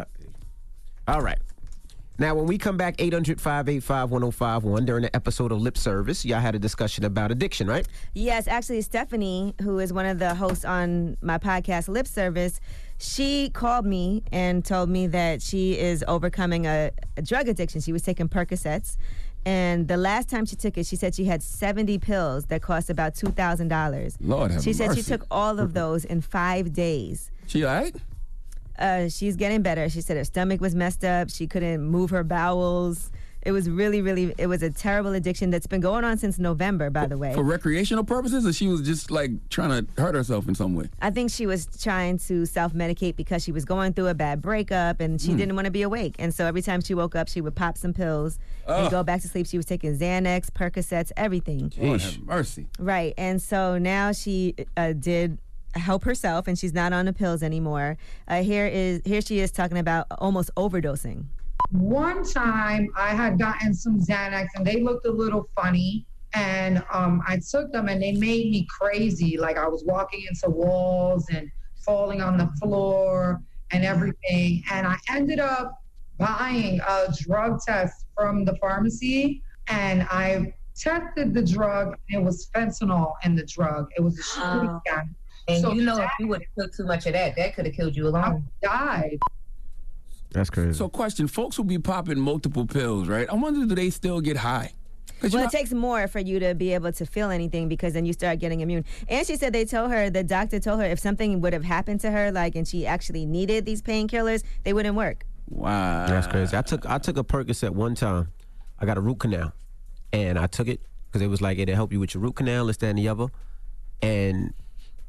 All right. Now, when we come back, eight hundred, five eight five, one oh five one, during the episode of Lip Service, y'all had a discussion about addiction, right? Yes, actually, Stephanie, who is one of the hosts on my podcast, Lip Service, she called me and told me that she is overcoming a, a drug addiction. She was taking Percocets. And the last time she took it, she said she had seventy pills that cost about two thousand dollars. Lord have She said mercy. she took all of those in five days. She all right? Uh, she's getting better. She said her stomach was messed up. She couldn't move her bowels. It was really, really, it was a terrible addiction that's been going on since November, by the way. For recreational purposes, or she was just like trying to hurt herself in some way? I think she was trying to self-medicate because she was going through a bad breakup and she Hmm. didn't want to be awake. And so every time she woke up, she would pop some pills Ugh. and go back to sleep. She was taking Xanax, Percocets, everything. Lord have mercy. Right. And so now she uh, did help herself and she's not on the pills anymore. Uh, here is here she is talking about almost overdosing. One time I had gotten some Xanax and they looked a little funny and um, I took them and they made me crazy. Like I was walking into walls and falling on the floor and everything. And I ended up buying a drug test from the pharmacy and I tested the drug and it was fentanyl in the drug. It was a street Oh. gun. And So you know, if that- you would have took too much of that, that could have killed you alone. died. That's crazy. So, question: folks will be popping multiple pills, right? I wonder, do they still get high? 'Cause you Well, know- it takes more for you to be able to feel anything because then you start getting immune. And she said they told her, the doctor told her if something would have happened to her, like, and she actually needed these painkillers, they wouldn't work. Wow, That's crazy. I took I took a Percocet one time. I got a root canal, and I took it because it was like it'll help you with your root canal, this, that, and the other. And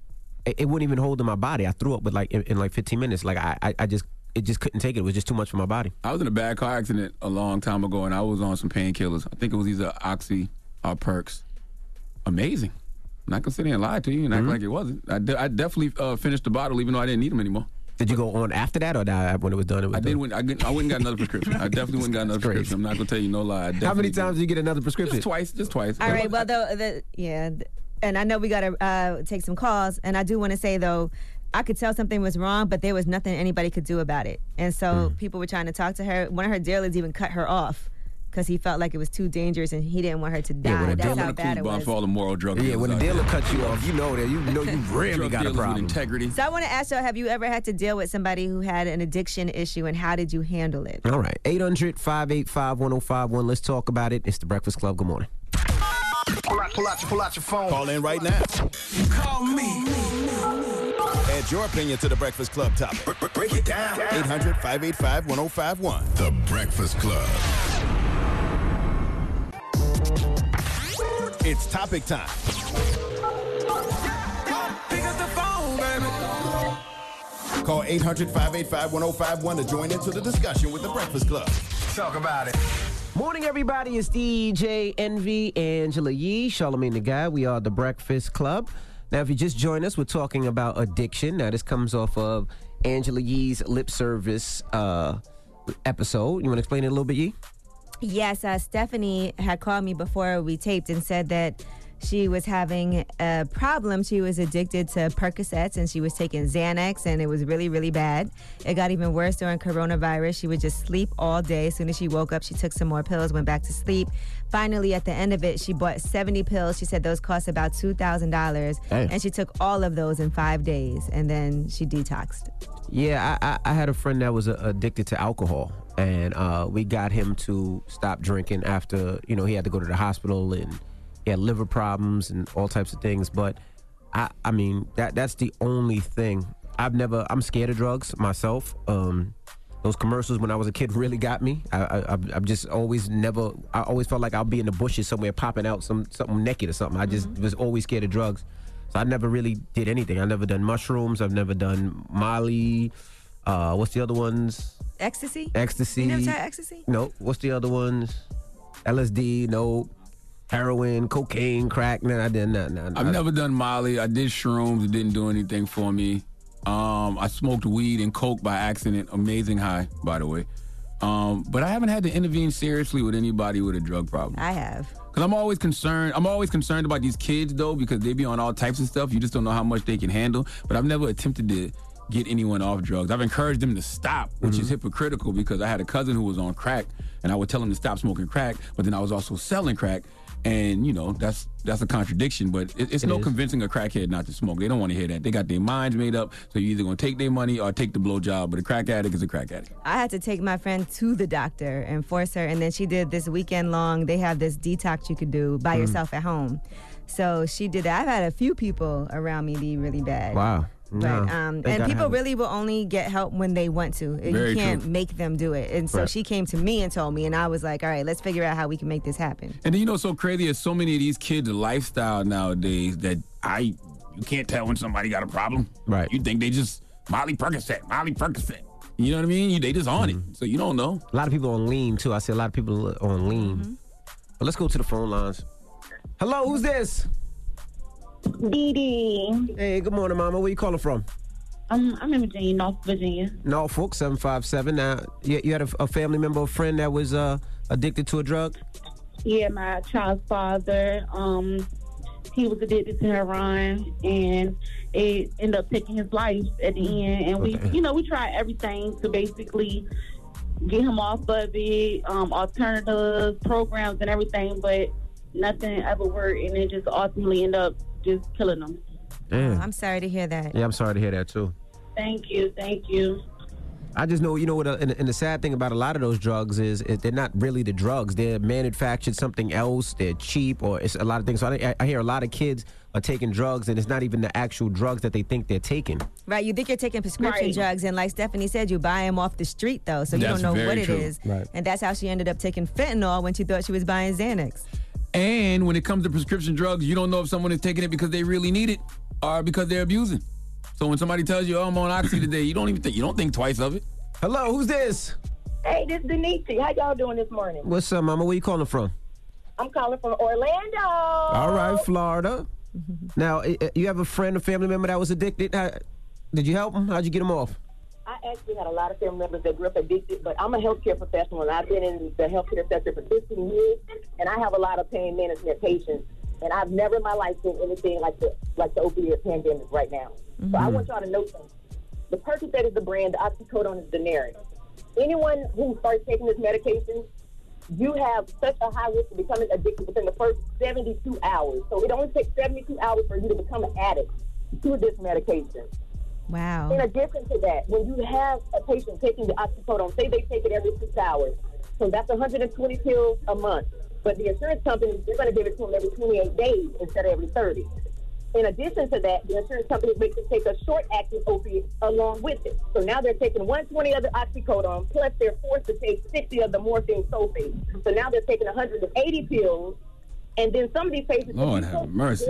it, it wouldn't even hold in my body. I threw up with like in, in like fifteen minutes. Like I, I, I just, it just couldn't take it. It was just too much for my body. I was in a bad car accident a long time ago, and I was on some painkillers. I think it was either Oxy or Perks. Amazing. I'm not gonna sit here and lie to you and act Mm-hmm. like it wasn't. I, de- I definitely uh, finished the bottle, even though I didn't need them anymore. Did you go on after that, or that when it was done? It was I done? did. When, I, get, I went and got another prescription. I definitely went and got another prescription. I'm not gonna tell you no lie. I How many definitely times did you get another prescription? Just twice. Just twice. All right. Well, though, the, yeah, th- and I know we got to uh, take some calls, and I do want to say though, I could tell something was wrong, but there was nothing anybody could do about it, and so people were trying to talk to her. One of her dealers even cut her off because he felt like it was too dangerous and he didn't want her to die. Yeah, when a That's dealer- how bad it was. for all the moral drug Yeah, dealers when the out dealer there. cuts you off, you know that you know you really Drug got a dealers with problem. integrity. So I want to ask y'all, have you ever had to deal with somebody who had an addiction issue, and how did you handle it? All right, eight hundred, five eight five, one oh five one. Let's talk about it. It's the Breakfast Club. Good morning. Pull out, pull out, pull out your phone. Call in right now. Call me. Add your opinion to the Breakfast Club topic. Break it down. eight hundred, five eight five, one oh five one. The Breakfast Club. It's topic time. Pick up the phone, baby. Call eight hundred, five eight five, one oh five one to join into the discussion with the Breakfast Club. Talk about it. Morning, everybody. It's D J Envy, Angela Yee, Charlamagne the Guy. We are the Breakfast Club. Now, if you just joined us, we're talking about addiction. Now, this comes off of Angela Yee's lip service uh, episode. You want to explain it a little bit, Yee? Yes, uh, Stephanie had called me before we taped and said that she was having a problem. She was addicted to Percocets and she was taking Xanax, and it was really, really bad. It got even worse during coronavirus. She would just sleep all day. As soon as she woke up, she took some more pills, went back to sleep. Finally, at the end of it, she bought seventy pills. She said those cost about two thousand dollars. Hey. And she took all of those in five days, and then she detoxed. Yeah, I, I, I had a friend that was uh, addicted to alcohol, and uh, we got him to stop drinking after, you know, he had to go to the hospital and he had liver problems and all types of things. But I, I mean, that that's the only thing. I've never, I'm scared of drugs myself. Um, those commercials when I was a kid really got me. I, I, I've I've just always never, I always felt like I'll be in the bushes somewhere popping out some something naked or something. I just was always scared of drugs. So I never really did anything. I never done mushrooms. I've never done Molly. Uh, what's the other ones? Ecstasy? Ecstasy. You never tried ecstasy? No. What's the other ones? L S D. No. Heroin, cocaine, crack. No, I didn't. No, no, I've never done Molly. I did shrooms. It didn't do anything for me. Um, I smoked weed and coke by accident. Amazing high, by the way. Um, but I haven't had to intervene seriously with anybody with a drug problem. I have. Because I'm always concerned. I'm always concerned about these kids, though, because they be on all types of stuff. You just don't know how much they can handle. But I've never attempted to get anyone off drugs. I've encouraged them to stop, which Mm-hmm. is hypocritical because I had a cousin who was on crack, and I would tell him to stop smoking crack, but then I was also selling crack. And, you know, that's that's a contradiction, but it, it's It no is. convincing a crackhead not to smoke. They don't want to hear that. They got their minds made up, so you're either going to take their money or take the blowjob, but a crack addict is a crack addict. I had to take my friend to the doctor and force her, and then she did this weekend long. They have this detox you could do by Mm. yourself at home. So she did that. I've had a few people around me be really bad. Wow. But, No, um, they and gotta people have it. really will only get help when they want to. Very you can't true. make them do it. And so Right. she came to me and told me, and I was like, all right, let's figure out how we can make this happen. And then, you know, what's so crazy is so many of these kids' lifestyle nowadays that I, you can't tell when somebody got a problem. Right. You think they just Molly Percocet, Molly Percocet. You know what I mean? You, they just on Mm-hmm. it. So you don't know. A lot of people on lean, too. I see a lot of people on lean. But let's go to the phone lines. Hello, who's this? Dee Dee. Hey, good morning, Mama. Where you calling from? Um, I'm in Virginia, North Virginia. Norfolk, seven five seven. Now, you, you had a, a family member or friend that was uh, addicted to a drug? Yeah, my child's father. Um, he was addicted to heroin, and it ended up taking his life at the end. And we, Okay. you know, we tried everything to basically get him off of it, um, alternatives, programs, and everything, but nothing ever worked, and it just ultimately ended up just killing him. Damn. I'm sorry to hear that. Yeah, I'm sorry to hear that, too. Thank you, thank you. I just know, you know what, uh, and, and the sad thing about a lot of those drugs is, is they're not really the drugs. They're manufactured something else. They're cheap, or it's a lot of things. So I, I hear a lot of kids are taking drugs, and it's not even the actual drugs that they think they're taking. Right, you think you're taking prescription Right. drugs, and like Stephanie said, you buy them off the street, though, so you That's don't know very what it true. is. Right. And that's how she ended up taking fentanyl when she thought she was buying Xanax. And when it comes to prescription drugs, you don't know if someone is taking it because they really need it or because they're abusing. So when somebody tells you, oh, I'm on Oxy today, you don't even think, you don't think twice of it. Hello, who's this? Hey, this is Denise. How y'all doing this morning? What's up, mama? Where you calling from? I'm calling from Orlando. All right, Florida. Now, i- i- you have a friend or family member that was addicted. How, did you help him? How'd you get him off? I actually had a lot of family members that grew up addicted, but I'm a healthcare professional, and I've been in the healthcare sector for fifteen years, and I have a lot of pain management patients, and I've never in my life seen anything like the like the opioid pandemic right now. So I want y'all to know something. The Percocet is the brand, the oxycodone is generic. Anyone who starts taking this medication, you have such a high risk of becoming addicted within the first seventy-two hours. So it only takes seventy-two hours for you to become an addict to this medication. Wow. In addition to that, when you have a patient taking the oxycodone, say they take it every six hours, so that's one hundred twenty pills a month. But the insurance company, they're going to give it to them every twenty-eight days instead of every thirty. In addition to that, the insurance companies make them take a short-acting opiate along with it. So now they're taking one hundred twenty of the oxycodone, plus they're forced to take sixty of the morphine sulfate. So now they're taking one hundred eighty pills, and then some of these patients... Lord have mercy.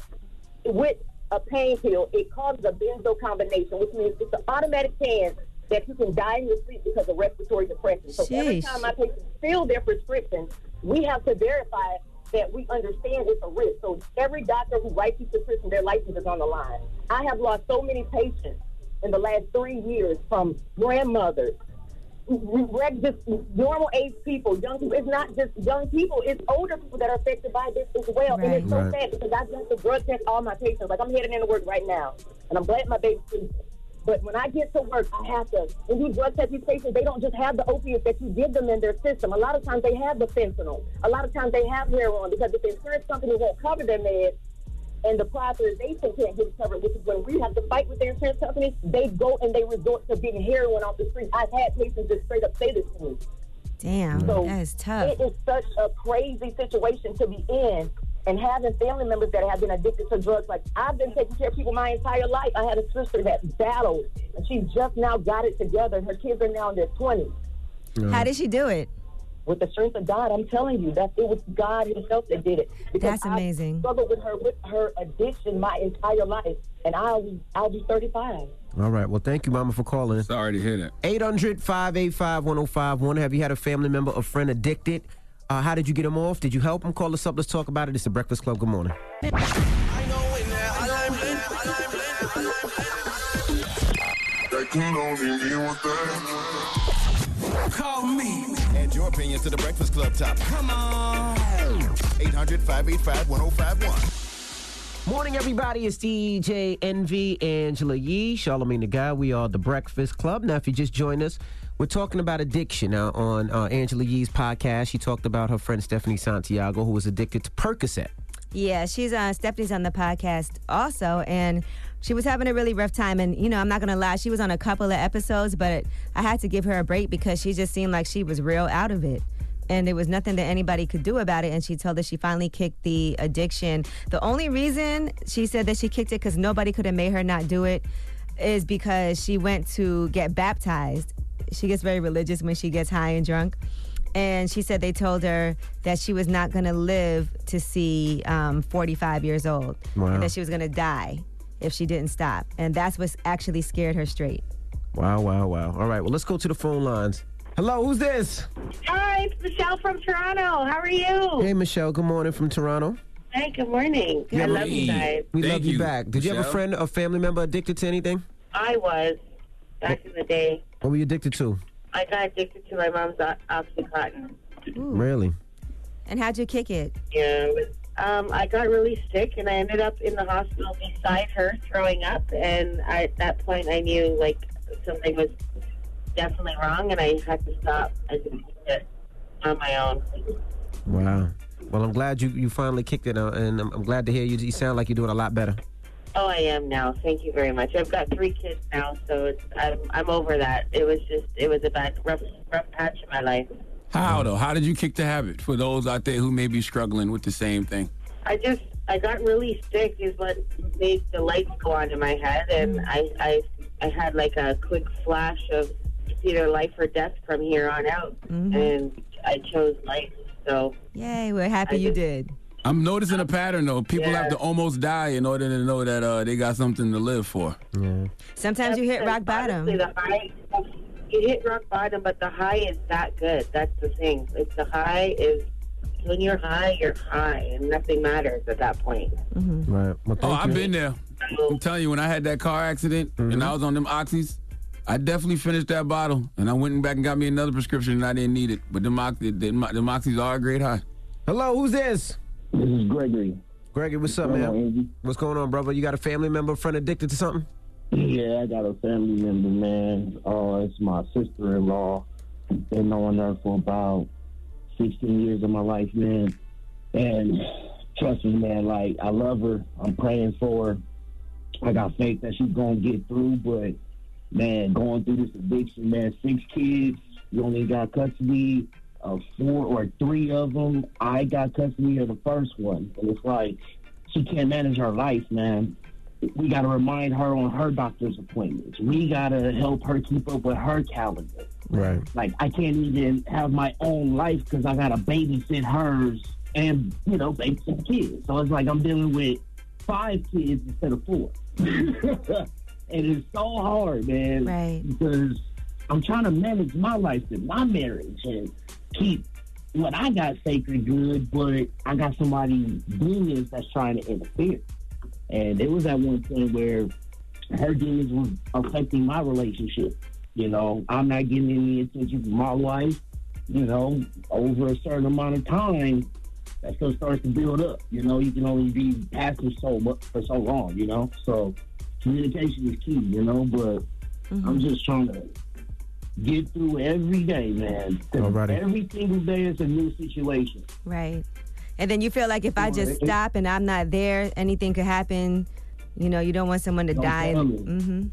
With a pain pill, it causes a benzo combination, which means it's an automatic chance that you can die in your sleep because of respiratory depression. So every Sheesh. time my patients fill their prescription, we have to verify that we understand it's a risk. So every doctor who writes you prescription, their license is on the line. I have lost so many patients in the last three years from grandmothers, reg- just normal age people, young people. It's not just young people, it's older people that are affected by this as well. And it's so Right. sad because I've done the drug test all my patients. Like, I'm heading into work right now, and I'm glad my baby's sleeping. But when I get to work, I have to, when you drug test these patients, they don't just have the opiates that you give them in their system. A lot of times they have the fentanyl. A lot of times they have heroin, because if the insurance company won't cover their meds and the prioritization can't get covered, which is when we have to fight with their insurance companies, they go and they resort to getting heroin off the street. I've had patients just straight up say this to me. Damn, So that is tough. It is such a crazy situation to be in, and having family members that have been addicted to drugs. Like, I've been taking care of people my entire life. I had a sister that battled, and she just now got it together, and her kids are now in their twenties. How did she do it? With the strength of God, I'm telling you, that it was God himself that did it. Because That's amazing. I struggled with her with her addiction my entire life, and I'll I'll be thirty-five. All right. Well, thank you, mama, for calling. Sorry to hear that. eight hundred, five eight five, one oh five one. Have you had a family member or friend addicted? Uh, how did you get them off? Did you help them? Call us up. Let's talk about it. It's the Breakfast Club. Good morning. Call me. Add your opinion to the Breakfast Club topic. Come on. eight hundred, five eight five, one oh five one. Morning, everybody. It's D J Envy, Angela Yee, Charlamagne the Guy. We are the Breakfast Club. Now, if you just joined us, we're talking about addiction. Now, on uh, Angela Yee's podcast, she talked about her friend Stephanie Santiago, who was addicted to Percocet. Yeah, she's uh, Stephanie's on the podcast also, and she was having a really rough time. And, you know, I'm not going to lie, she was on a couple of episodes, but I had to give her a break because she just seemed like she was real out of it. And there was nothing that anybody could do about it. And she told us she finally kicked the addiction. The only reason she said that she kicked it, because nobody could have made her not do it, is because she went to get baptized. She gets very religious when she gets high and drunk. And she said they told her that she was not going to live to see um, forty-five years old. Wow. And that she was going to die if she didn't stop. And that's what actually scared her straight. Wow, wow, wow. All right, well, let's go to the phone lines. Hello, who's this? Hi, it's Michelle from Toronto. How are you? Hey, Michelle. Good morning from Toronto. Hey, good morning. You I have a- love you guys. We Thank love you, you, back. Did you have a Michelle. friend or family member addicted to anything? I was back in the day. What were you addicted to? I got addicted to my mom's o- Oxycontin. Really? And how'd you kick it? Yeah. Um, I got really sick, and I ended up in the hospital beside her throwing up. And I, at that point, I knew, like, something was definitely wrong, and I had to stop. I couldn't do it on my own. Wow. Well, I'm glad you, you finally kicked it, uh, and I'm, I'm glad to hear you. You sound like you're doing a lot better. Oh, I am now. Thank you very much. I've got three kids now, so it's I'm I'm over that. It was just it was a bad rough rough patch in my life. How, though? How did you kick the habit for those out there who may be struggling with the same thing? I just I got really sick is what made the lights go on in my head, and I I I had like a quick flash of it's either life or death from here on out, Mhm. and I chose life. So Yay, we're happy I you just- did. I'm noticing a pattern though. People Yeah. have to almost die in order to know that uh, they got something to live for. Yeah. Sometimes you hit rock bottom. Honestly, the high, you hit rock bottom, but the high is that good. That's the thing. It's the high is when you're high, you're high, and nothing matters at that point. Mm-hmm. Right. Well, Oh, thank I've you. been there. I'm telling you, when I had that car accident Mm-hmm. and I was on them oxys, I definitely finished that bottle, and I went back and got me another prescription, and I didn't need it. But them, oxy, them, them oxys are a great high. Hello, who's this? This is Gregory. Gregory, what's up, What's man? going on, Angie? What's going on, brother? You got a family member, friend addicted to something? Yeah, I got a family member, man. Uh, it's my sister-in-law. Been knowing her for about sixteen years of my life, man. And trust me, man, like, I love her. I'm praying for her. I got faith that she's going to get through, but, man, going through this addiction, man, six kids, you only got custody of four or three of them. I got custody of the first one. And it's like, she can't manage her life, man. We got to remind her on her doctor's appointments. We got to help her keep up with her calendar. Right. Like, I can't even have my own life because I got to babysit hers and, you know, babysit the kids. So it's like I'm dealing with five kids instead of four. And it's so hard, man. Right. Because I'm trying to manage my life and my marriage and keep what I got sacred good, but I got somebody demons that's trying to interfere. And it was at one point where her demons was affecting my relationship. You know, I'm not getting any attention from my wife. You know, over a certain amount of time, that stuff starts to build up. You know, you can only be passive so much for so long. You know, so communication is key. You know, but Mm-hmm. I'm just trying to get through every day, man. 'Cause Alrighty. every single day is a new situation. Right. And then you feel like if I just stop and I'm not there, anything could happen. You know, you don't want someone to Don't die. tell me. Mm-hmm.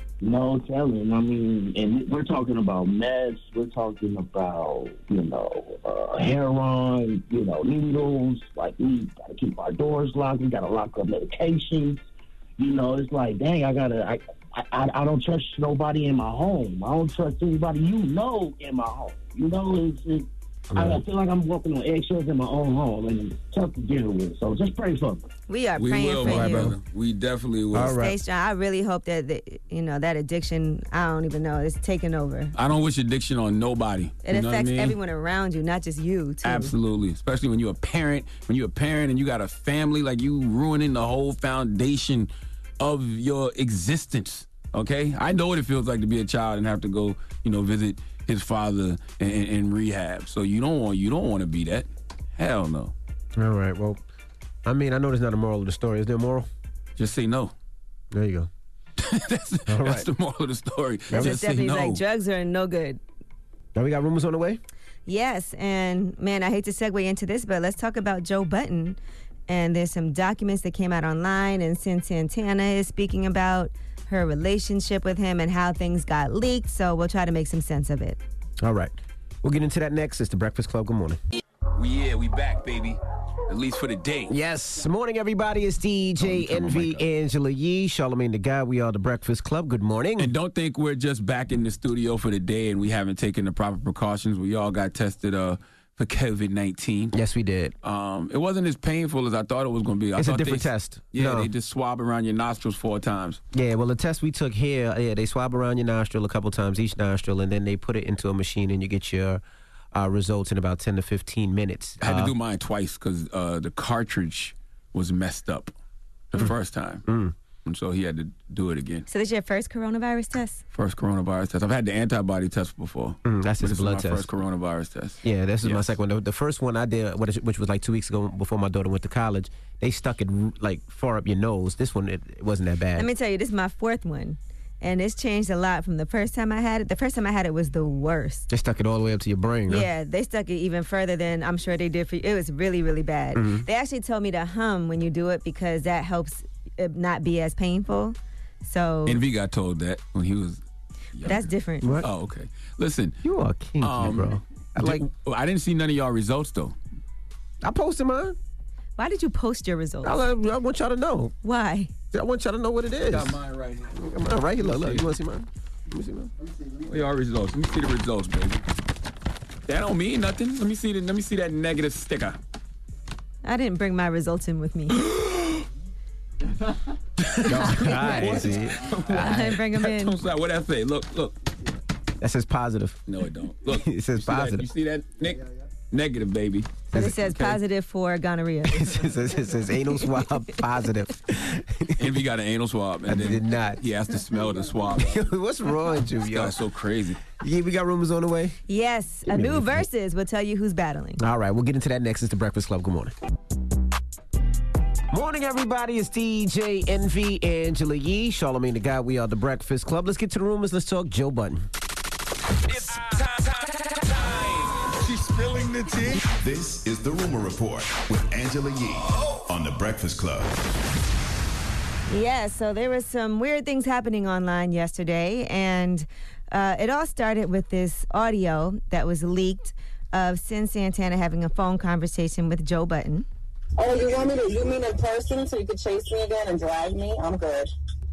No telling. I mean, and we're talking about meds. We're talking about, you know, uh, heroin, you know, needles. Like, we got to keep our doors locked. We got to lock up medications. You know, it's like, dang, I got to, I, I, I don't trust nobody in my home. I don't trust anybody you know in my home. You know, it's, it's I, I feel like I'm walking on eggshells in my own home, and it's tough to deal with. So just pray for me. We are We praying will, for my you. brother. We definitely will. All right. Stay strong. I really hope that, the, you know, that addiction, I don't even know, it's taking over. I don't wish addiction on nobody. It You know what I affects mean? everyone around you, not just you, too. Absolutely, especially when you're a parent. When you're a parent and you got a family, like you ruining the whole foundation of your existence. Okay, I know what it feels like to be a child and have to go, you know, visit his father in, in, in rehab. So you don't want you don't want to be that. Hell no. All right. Well, I mean, I know there's not a moral of the story. Is there a moral? Just say no. There you go. that's All right. that's the moral of the story. That's Just say definitely no. like drugs are no good. Now we got rumors on the way? Yes, and man, I hate to segue into this, but let's talk about Joe Budden. And there's some documents that came out online, and Sin Santana is speaking about her relationship with him and how things got leaked. So we'll try to make some sense of it. All right. We'll get into that next. It's the Breakfast Club. Good morning. We yeah, we back, baby. At least for the day. Yes. Morning, everybody. It's D J Envy, Angela Yee, Charlamagne the Guy. We are the Breakfast Club. Good morning. And don't think we're just back in the studio for the day and we haven't taken the proper precautions. We all got tested uh, for COVID nineteen. Yes, we did. Um, it wasn't as painful as I thought it was going to be. I It's a thought different they, test. Yeah, No. they just swab around your nostrils four times. Yeah, well, the test we took here, yeah, they swab around your nostril a couple times, each nostril, and then they put it into a machine and you get your uh, results in about ten to fifteen minutes. I had Uh, to do mine twice because uh, the cartridge was messed up the first time. Mm. And so he had to do it again. So this is your first coronavirus test? First coronavirus test. I've had the antibody test before. Mm, that's but his this blood is my test. first coronavirus test. Yeah, this is my Yes. second one. The, the first one I did, which which was like two weeks ago before my daughter went to college, they stuck it like far up your nose. This one, it, it wasn't that bad. Let me tell you, this is my fourth one. And it's changed a lot from the first time I had it. The first time I had it was the worst. They stuck it all the way up to your brain, huh? Yeah, they stuck it even further than I'm sure they did for you. It was really, really bad. Mhm. They actually told me to hum when you do it because that helps it not be as painful. So Envy got told that when he was younger. that's different. Oh, okay. Listen. You are kinky, bro. I I like- I didn't see none of y'all results though. I posted mine. Why did you post your results? I, I want y'all to know. Why? I want y'all to know what it is. Got mine right here. Got mine right here. Look, look. You want to see mine? Let me see mine. Where y'all results? Let me see the results, baby. That don't mean nothing. Let me see the, let me see that negative sticker. I didn't bring my results in with me. No, I see. I didn't bring them in. What I say? Look, look. That says positive. No, it don't. Look, it says you see that- positive. you see that, Nick? Negative, baby. But it says positive for gonorrhea. it, says, it says anal swab positive. Envy got an anal swab. And I then did not. He has to smell the swab. What's wrong with you, This yo? guy's so crazy. Yeah, we got rumors on the way. Yes, a new Versus will tell you who's battling. All right, we'll get into that next. It's the Breakfast Club. Good morning. Morning, everybody. It's D J Envy, Angela Yee, Charlamagne the Guy. We are the Breakfast Club. Let's get to the rumors. Let's talk Joe Budden. It's time, time, time. She's spilling the tea. This is the Rumor Report with Angela Yee on the Breakfast Club. Yeah, so there was some weird things happening online yesterday, and uh, it all started with this audio that was leaked of Sin Santana having a phone conversation with Joe Budden. Oh, you want me to, you mean in person so you could chase me again and drag me? I'm good.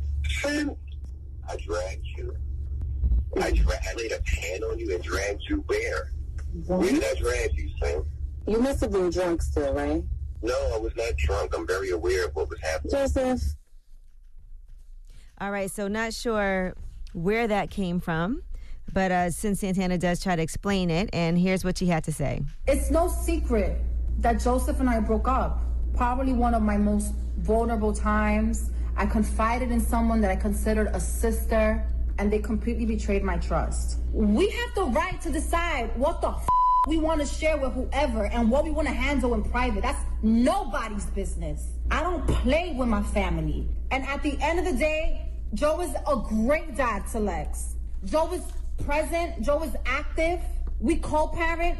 I dragged you. I, dra- I laid a hand on you and dragged you where? Where did I drag you, Sam? You must have been drunk still, right? No, I was not drunk. I'm very aware of what was happening. Joseph. All right, so not sure where that came from, but uh, Sin Santana does try to explain it, and here's what she had to say. It's no secret that Joseph and I broke up. Probably one of my most vulnerable times. I confided in someone that I considered a sister, and they completely betrayed my trust. We have the right to decide what the f- we want to share with whoever and what we want to handle in private. That's nobody's business. I don't play with my family. And at the end of the day, Joe is a great dad to Lex. Joe is present. Joe is active. We co-parent.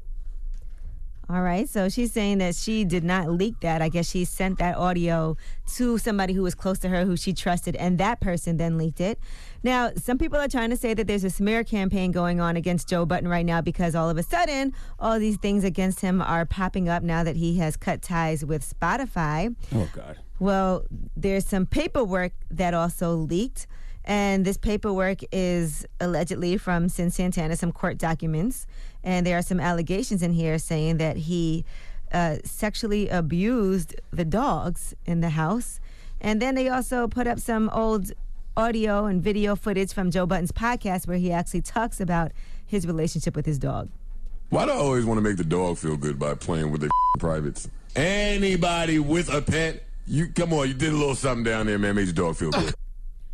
All right, so she's saying that she did not leak that. I guess she sent that audio to somebody who was close to her, who she trusted, and that person then leaked it. Now, some people are trying to say that there's a smear campaign going on against Joe Budden right now because all of a sudden, all these things against him are popping up now that he has cut ties with Spotify. Oh, God. Well, there's some paperwork that also leaked, and this paperwork is allegedly from Sin Santana, some court documents, and there are some allegations in here saying that he uh, sexually abused the dogs in the house. And then they also put up some old audio and video footage from Joe Budden's podcast where he actually talks about his relationship with his dog. Why do I always want to make the dog feel good by playing with their privates? Anybody with a pet, you come on, you did a little something down there, man, made your dog feel good.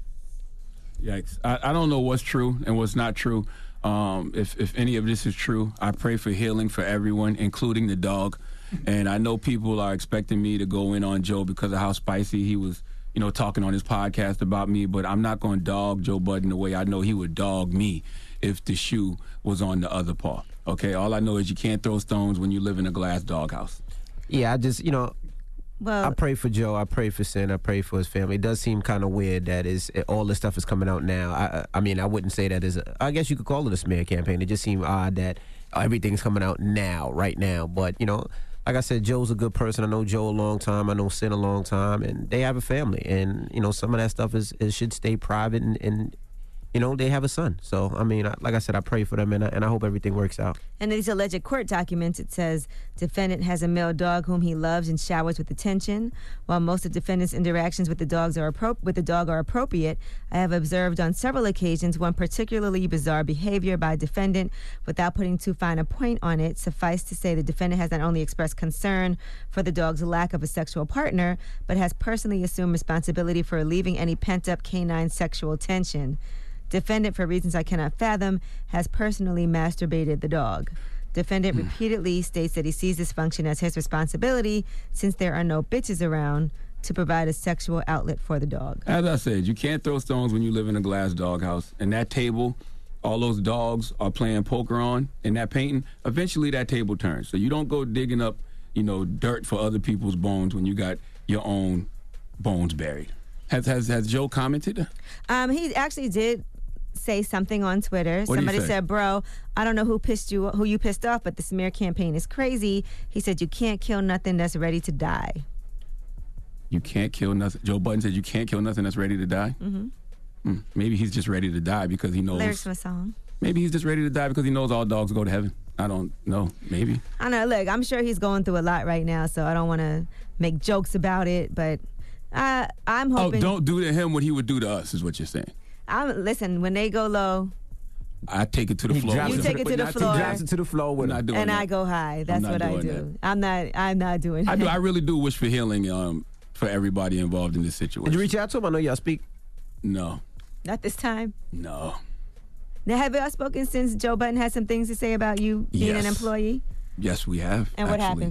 Yikes. I, I don't know what's true and what's not true. Um, if, if any of this is true, I pray for healing for everyone, including the dog. And I know people are expecting me to go in on Joe because of how spicy he was, you know, talking on his podcast about me. But I'm not going to dog Joe Budden the way I know he would dog me if the shoe was on the other paw. Okay? All I know is you can't throw stones when you live in a glass doghouse. Yeah, I just, you know, well, I pray for Joe. I pray for Sin. I pray for his family. It does seem kind of weird that is all this stuff is coming out now. I, I mean, I wouldn't say that is. A, I guess you could call it a smear campaign. It just seemed odd that everything's coming out now, right now. But you know, like I said, Joe's a good person. I know Joe a long time. I know Sin a long time, and they have a family. And you know, some of that stuff is, is should stay private. And, and you know, they have a son. So I mean, like I said, I pray for them, and I, and I hope everything works out. In these alleged court documents, it says defendant has a male dog whom he loves and showers with attention. While most of defendant's interactions with the dogs are appro- with the dog are appropriate, I have observed on several occasions one particularly bizarre behavior by defendant. Without putting too fine a point on it, suffice to say the defendant has not only expressed concern for the dog's lack of a sexual partner, but has personally assumed responsibility for relieving any pent-up canine sexual tension. Defendant, for reasons I cannot fathom, has personally masturbated the dog. Defendant repeatedly states that he sees this function as his responsibility since there are no bitches around to provide a sexual outlet for the dog. As I said, you can't throw stones when you live in a glass doghouse. And that table, all those dogs are playing poker on in that painting. Eventually that table turns. So you don't go digging up, you know, dirt for other people's bones when you got your own bones buried. Has has, has Joe commented? Um, he actually did say something on Twitter. What did he Somebody say? said, bro, I don't know who pissed you, who you pissed off, but the smear campaign is crazy. He said, you can't kill nothing that's ready to die. You can't kill nothing. Joe Budden said you can't kill nothing that's ready to die. Mm-hmm. Mm, maybe he's just ready to die because he knows. Lyrics from a song. Maybe he's just ready to die because he knows all dogs go to heaven. I don't know. Maybe. I know. Look, I'm sure he's going through a lot right now, so I don't want to make jokes about it. But uh, I'm Oh, hoping. don't do to him what he would do to us, is what you're saying. I'm, listen, when they go low, I take it to the He floor. drops You with take him. it to the Not floor. He drops it to the floor with I'm not him. doing and that. I go high. That's not what I doing do. that. I'm not. I'm not doing. I that. do. I really do wish for healing um, for everybody involved in this situation. Did you reach out to him? I know y'all speak. No. Not this time. No. Now, have y'all spoken since Joe Budden had some things to say about you being Yes. an employee? Yes, we have. And what actually. happened?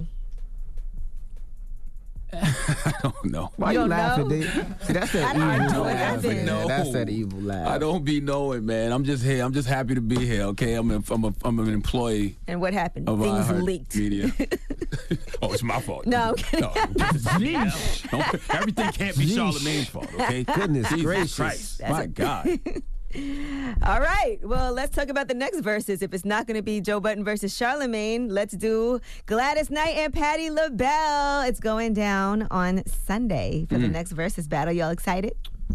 I don't know. Why You you don't laughing, know? dude? See, that's that I don't evil know what laugh. happened. man. No. That's that evil laugh. I don't be knowing, man. I'm just here. I'm just happy to be here. Okay, I'm a, I'm a, I'm an employee And what happened? of Things iHeart leaked. Media. Oh, it's my fault. No, I'm kidding. No. Jeez. Don't- everything can't be Jeez. Charlamagne's fault. Okay. Goodness Jesus gracious. Christ. That's My a- God. All right. Well, let's talk about the next verses. If it's not going to be Joe Budden versus Charlamagne, let's do Gladys Knight and Patti LaBelle. It's going down on Sunday for Mm. the next versus battle. Y'all excited?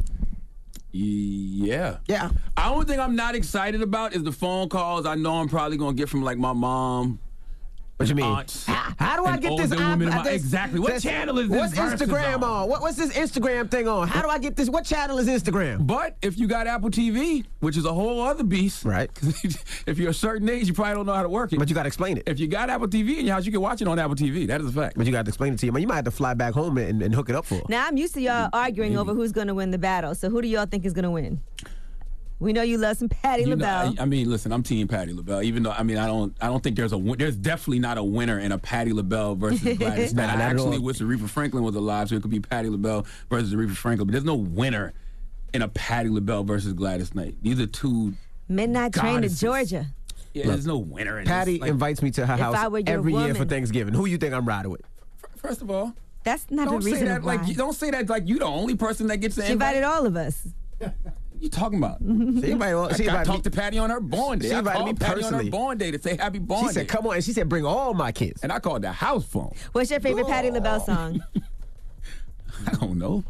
Yeah. Yeah. The only thing I'm not excited about is the phone calls I know I'm probably going to get from like my mom. What you mean? Aunts. How do I and get this? older women in my- this- exactly. What this- channel is this What's versus Instagram on? on? What, what's this Instagram thing on? How do I get this? What channel is Instagram? But if you got Apple T V, which is a whole other beast, Right. if you're a certain age, you probably don't know how to work it. But you got to explain it. If you got Apple T V in your house, you can watch it on Apple T V. That is a fact. But you got to explain it to you. Man, you might have to fly back home and, and hook it up for her. Now, I'm used to y'all arguing over who's going to win the battle. So who do y'all think is going to win? We know you love some Patti You know, LaBelle. I, I mean, listen, I'm Team Patti LaBelle. Even though, I mean, I don't, I don't think there's a, win- there's definitely not a winner in a Patti LaBelle versus Gladys Knight. Nah, I not at actually all. wish Aretha Franklin was alive, so it could be Patti LaBelle versus Aretha Franklin. But there's no winner in a Patti LaBelle versus Gladys Knight. These are two. Midnight Train to goddesses. Georgia. Yeah, there's no winner in Patty this. Like, invites me to her If house I were your every year for woman. Thanksgiving. Who you think I'm riding with? First of all, That's not don't the say reason that like why. you, don't say that like you the only person that gets the She invite. invited all of us. You talking about? She invited, I, she I invited talked me. to Patty on her born day. She I invited called me Patty on her personally. born day to say happy born She day. said, come on. And she said, bring all my kids. And I called the house phone. What's your favorite Patti LaBelle song? I don't know.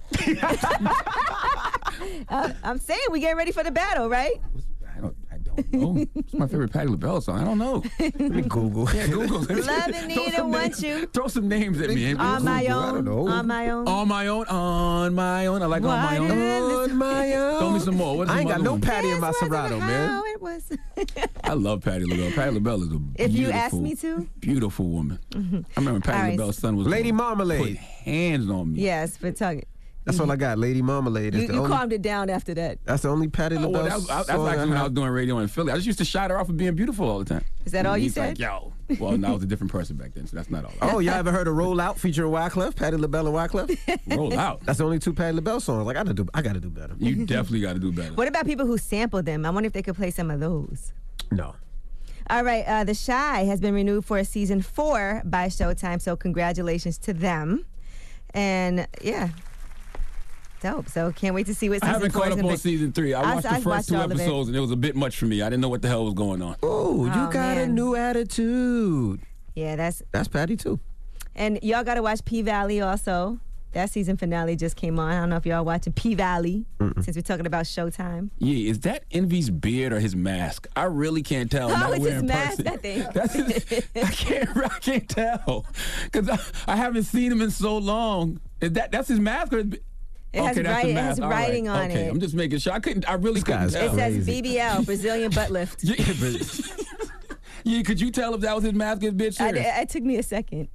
uh, I'm saying we getting ready for the battle, right? I don't. I don't know. It's my favorite Patti LaBelle song. I don't know. Let me Google. Yeah, Google it. Love and Throw need some and want names- you. Throw some names at me. On my Google, I own. don't know. On my own. On my own. On my own. I like Why on my did I own. listen- On my own. Throw me some more. What's I ain't some got other no one? Patty in my This wasn't Serato, man. how it was. I love Patti LaBelle. Patti LaBelle is a If you asked beautiful, me to. beautiful woman. I remember when Patti All right. LaBelle's son was Lady gonna Marmalade. Put hands on me. Yes, but talking. That's all I got. Lady Marmalade. You, That's the you only, calmed it down after that. That's the only Patty Oh, LaBelle well, that was, I, that's song I actually when I was have. doing radio in Philly. I just used to shout her off for being beautiful all the time. Is that all you He's said? Like, yo. Well, no, I was a different person back then, so that's not all. Oh, y'all ever heard of Roll Out featuring Wyclef? Patty LaBelle and Wyclef? Roll out. That's the only two Patty LaBelle songs. Like, I gotta do, I gotta do better. You definitely got to do better. What about people who sample them? I wonder if they could play some of those. No. All right, uh, The Chi has been renewed for a season four by Showtime, so congratulations to them. And yeah, dope. So can't wait to see what I season haven't four caught is up gonna on be. season three. I I- watched I the first watched two all of it. episodes, and it was a bit much for me. I didn't know what the hell was going on. Oh, you Oh, got a man. new attitude. Yeah, that's That's Patty, too. and y'all got to watch P Valley also. That season finale just came on. I don't know if y'all watching P Valley since we're talking about Showtime. Yeah, is that Envy's beard or his mask? I really can't tell. Oh, not it's his wearing mask, person. I think. That's his, I can't. I can't tell because I, I haven't seen him in so long. Is that that's his mask? Or is, It has, okay, that's write, the it has mask. All right. writing on okay, it. I'm just making sure. I couldn't. I really couldn't guy's tell. It says Crazy. B B L, Brazilian butt lift. Yeah, but- yeah, could you tell if that was his mask? His bitch. I, serious? it took me a second.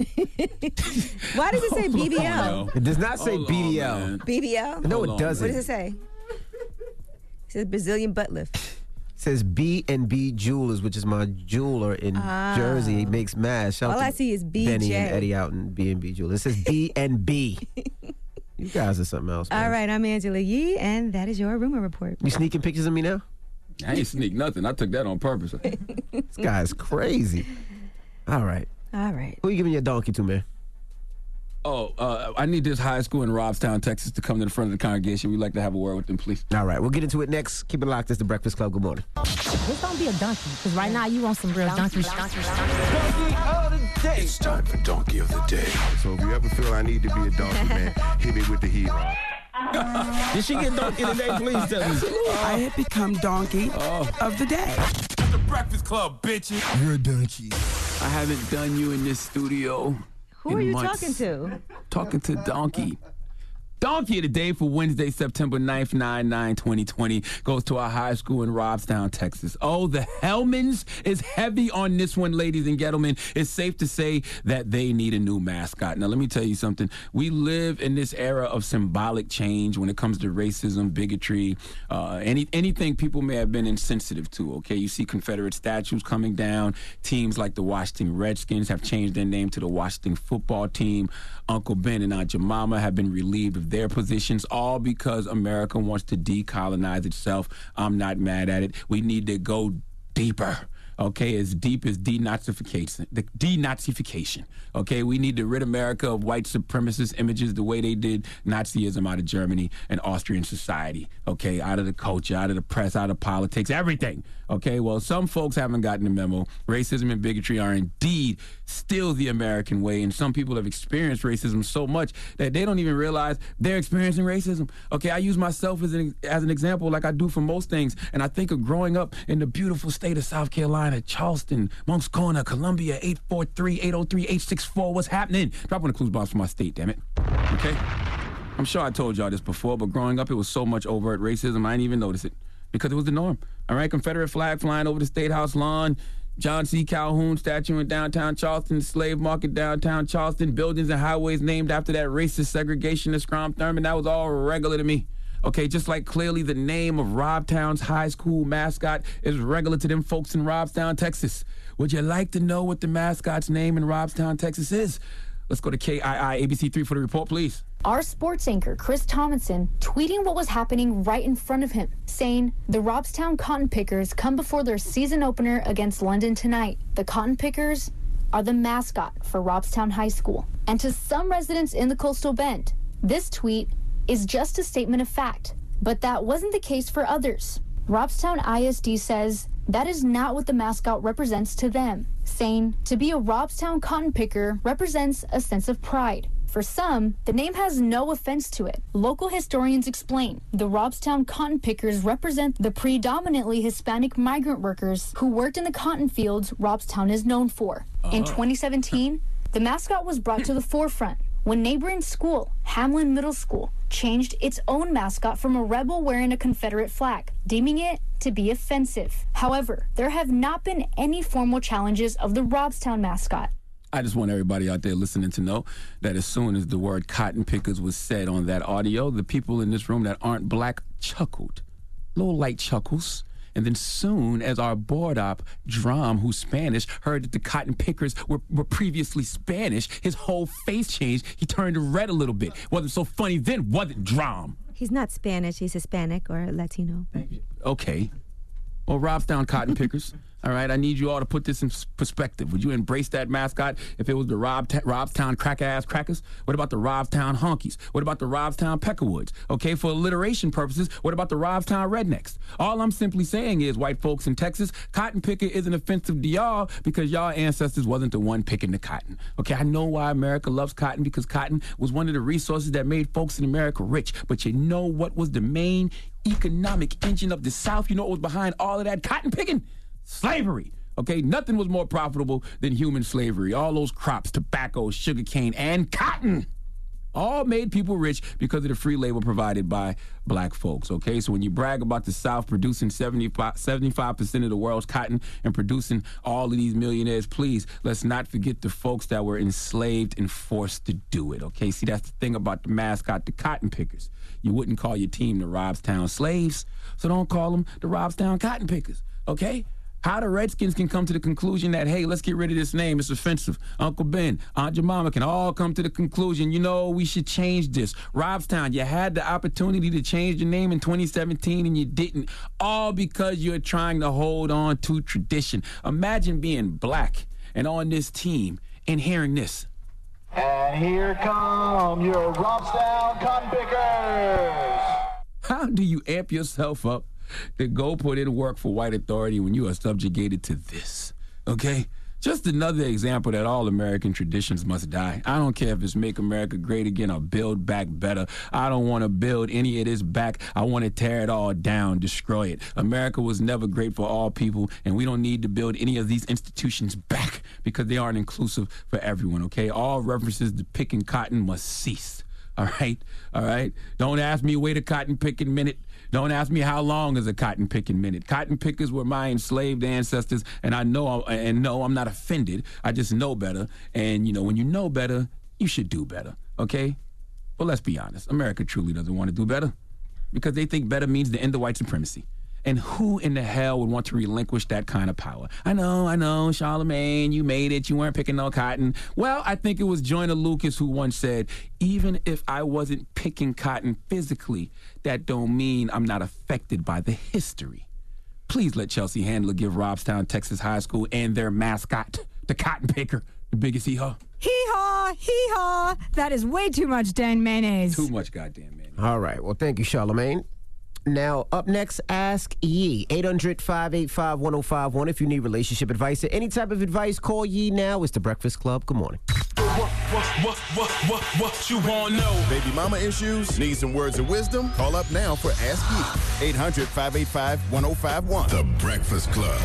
Why does it say B B Hold L? on, It does not say Hold B D on, L. man. B B L? No, Hold it on, doesn't. What does it say? It says Brazilian butt lift. It says B and B Jewelers, which is my jeweler in Ah. Jersey. He makes masks. Shout All out I to see is B J. Benny and Eddie out in B and B Jewelers. It says B and B. You guys are something else, man. All right, I'm Angela Yee, and that is your rumor report. You sneaking pictures of me now? I ain't sneak nothing. I took that on purpose. This guy's crazy. All right. All right. Who you giving your donkey to, man? Oh, uh, I need this high school in Robstown, Texas, to come to the front of the congregation. We'd like to have a word with them, please. All right, we'll get into it next. Keep it locked. It's the Breakfast Club. Good morning. This don't be a donkey, because right now you want some real donkey. It's time for Donkey of the Day. So if you ever feel I need to be a donkey, man, hit me with the heat. Did she get donkey today? Please tell me. I have become donkey of the day. Breakfast Club, bitches. You're a donkey. I haven't done you in this studio. Who in are you months. talking to? Talking to Donkey. Donkey of the day for Wednesday, September ninth, nine nine twenty twenty goes to our high school in Robstown, Texas. Oh, the Hellmans is heavy on this one, ladies and gentlemen. It's safe to say that they need a new mascot. Now, let me tell you something. We live in this era of symbolic change when it comes to racism, bigotry, uh, any anything people may have been insensitive to, okay? You see Confederate statues coming down. Teams like the Washington Redskins have changed their name to the Washington Football Team. Uncle Ben and Aunt Jemima have been relieved of their positions, all because America wants to decolonize itself. I'm not mad at it. We need to go deeper. Okay, as deep as denazification, the denazification. Okay, we need to rid America of white supremacist images the way they did Nazism out of Germany and Austrian society. Okay, out of the culture, out of the press, out of politics, everything. Okay, well, some folks haven't gotten the memo. Racism and bigotry are indeed still the American way, and some people have experienced racism so much that they don't even realize they're experiencing racism. Okay, I use myself as an, as an example like I do for most things, and I think of growing up in the beautiful state of South Carolina, Charleston, Moncks Corner, Columbia, eight four three, eight oh three, eight six four. What's happening? Drop one of the clues bombs for my state, damn it. Okay? I'm sure I told y'all this before, but growing up, it was so much overt racism, I didn't even notice it because it was the norm. All right? Confederate flag flying over the State House lawn, John C. Calhoun statue in downtown Charleston, slave market downtown Charleston, buildings and highways named after that racist segregationist Strom Thurmond. That was all regular to me. Okay, just like clearly the name of Robtown's high school mascot is regular to them folks in Robstown, Texas. Would you like to know what the mascot's name in Robstown, Texas is? Let's go to K I I A B C three for the report, please. Our sports anchor, Chris Tomlinson, tweeting what was happening right in front of him, saying, the Robstown Cotton Pickers come before their season opener against London tonight. The Cotton Pickers are the mascot for Robstown High School. And to some residents in the Coastal Bend, this tweet is just a statement of fact, but that wasn't the case for others. Robstown I S D says that is not what the mascot represents to them, saying to be a Robstown cotton picker represents a sense of pride. For some, the name has no offense to it. Local historians explain the Robstown cotton pickers represent the predominantly Hispanic migrant workers who worked in the cotton fields Robstown is known for. Uh-huh. In twenty seventeen, the mascot was brought to the forefront when neighboring school, Hamlin Middle School, changed its own mascot from a rebel wearing a Confederate flag, deeming it to be offensive. However, there have not been any formal challenges of the Robstown mascot. I just want everybody out there listening to know that as soon as the word cotton pickers was said on that audio, the people in this room that aren't black chuckled. Little light chuckles. And then soon as our board op, Drum, who's Spanish, heard that the cotton pickers were, were previously Spanish, his whole face changed. He turned red a little bit. Wasn't so funny then, was it, Drum? He's not Spanish. He's Hispanic or Latino. Okay. Well, Robstown cotton pickers. All right, I need you all to put this in perspective. Would you embrace that mascot if it was the Rob Robstown crack-ass crackers? What about the Robstown honkies? What about the Robstown peckerwoods? Okay, for alliteration purposes, what about the Robstown rednecks? All I'm simply saying is, white folks in Texas, cotton picker isn't offensive to y'all because y'all ancestors wasn't the one picking the cotton. Okay, I know why America loves cotton, because cotton was one of the resources that made folks in America rich. But you know what was the main economic engine of the South? You know what was behind all of that cotton picking? Slavery. Okay, nothing was more profitable than human slavery. All those crops, tobacco, sugarcane, and cotton, all made people rich because of the free labor provided by black folks. Okay, so when you brag about the South producing seventy-five, seventy-five percent of the world's cotton and producing all of these millionaires, please, let's not forget the folks that were enslaved and forced to do it. Okay, see, that's the thing about the mascot, the cotton pickers. You wouldn't call your team the Robstown slaves, so don't call them the Robstown cotton pickers. Okay? How the Redskins can come to the conclusion that, hey, let's get rid of this name, it's offensive. Uncle Ben, Aunt Jemima can all come to the conclusion, you know, we should change this. Robstown, you had the opportunity to change your name in twenty seventeen and you didn't, all because you're trying to hold on to tradition. Imagine being black and on this team and hearing this. And here come your Robstown cotton pickers. How do you amp yourself up to go put in work for white authority when you are subjugated to this? Okay? Just another example that all American traditions must die. I don't care if it's Make America Great Again or Build Back Better. I don't want to build any of this back. I want to tear it all down, destroy it. America was never great for all people, and we don't need to build any of these institutions back because they aren't inclusive for everyone, okay? All references to picking cotton must cease. All right? All right? Don't ask me wait a cotton picking minute. Don't ask me how long is a cotton picking minute. Cotton pickers were my enslaved ancestors, and I know, and no, I'm not offended. I just know better. And, you know, when you know better, you should do better, okay? Well, let's be honest. America truly doesn't want to do better because they think better means the end of white supremacy. And who in the hell would want to relinquish that kind of power? I know, I know, Charlamagne, you made it. You weren't picking no cotton. Well, I think it was Joyner Lucas who once said, even if I wasn't picking cotton physically, that don't mean I'm not affected by the history. Please let Chelsea Handler give Robstown, Texas High School and their mascot, the cotton picker, the biggest hee-haw. Hee-haw, hee-haw. That is way too much Dan mayonnaise. Too much goddamn mayonnaise. All right. Well, thank you, Charlamagne. Now, up next, Ask Yee. eight hundred, five eight five, one oh five one. If you need relationship advice or any type of advice, call Yee now. It's The Breakfast Club. Good morning. What, what, what, what, what, what you want to know? Baby mama issues? Need some words of wisdom? Call up now for Ask Yee. eight hundred, five eight five, one oh five one. The Breakfast Club.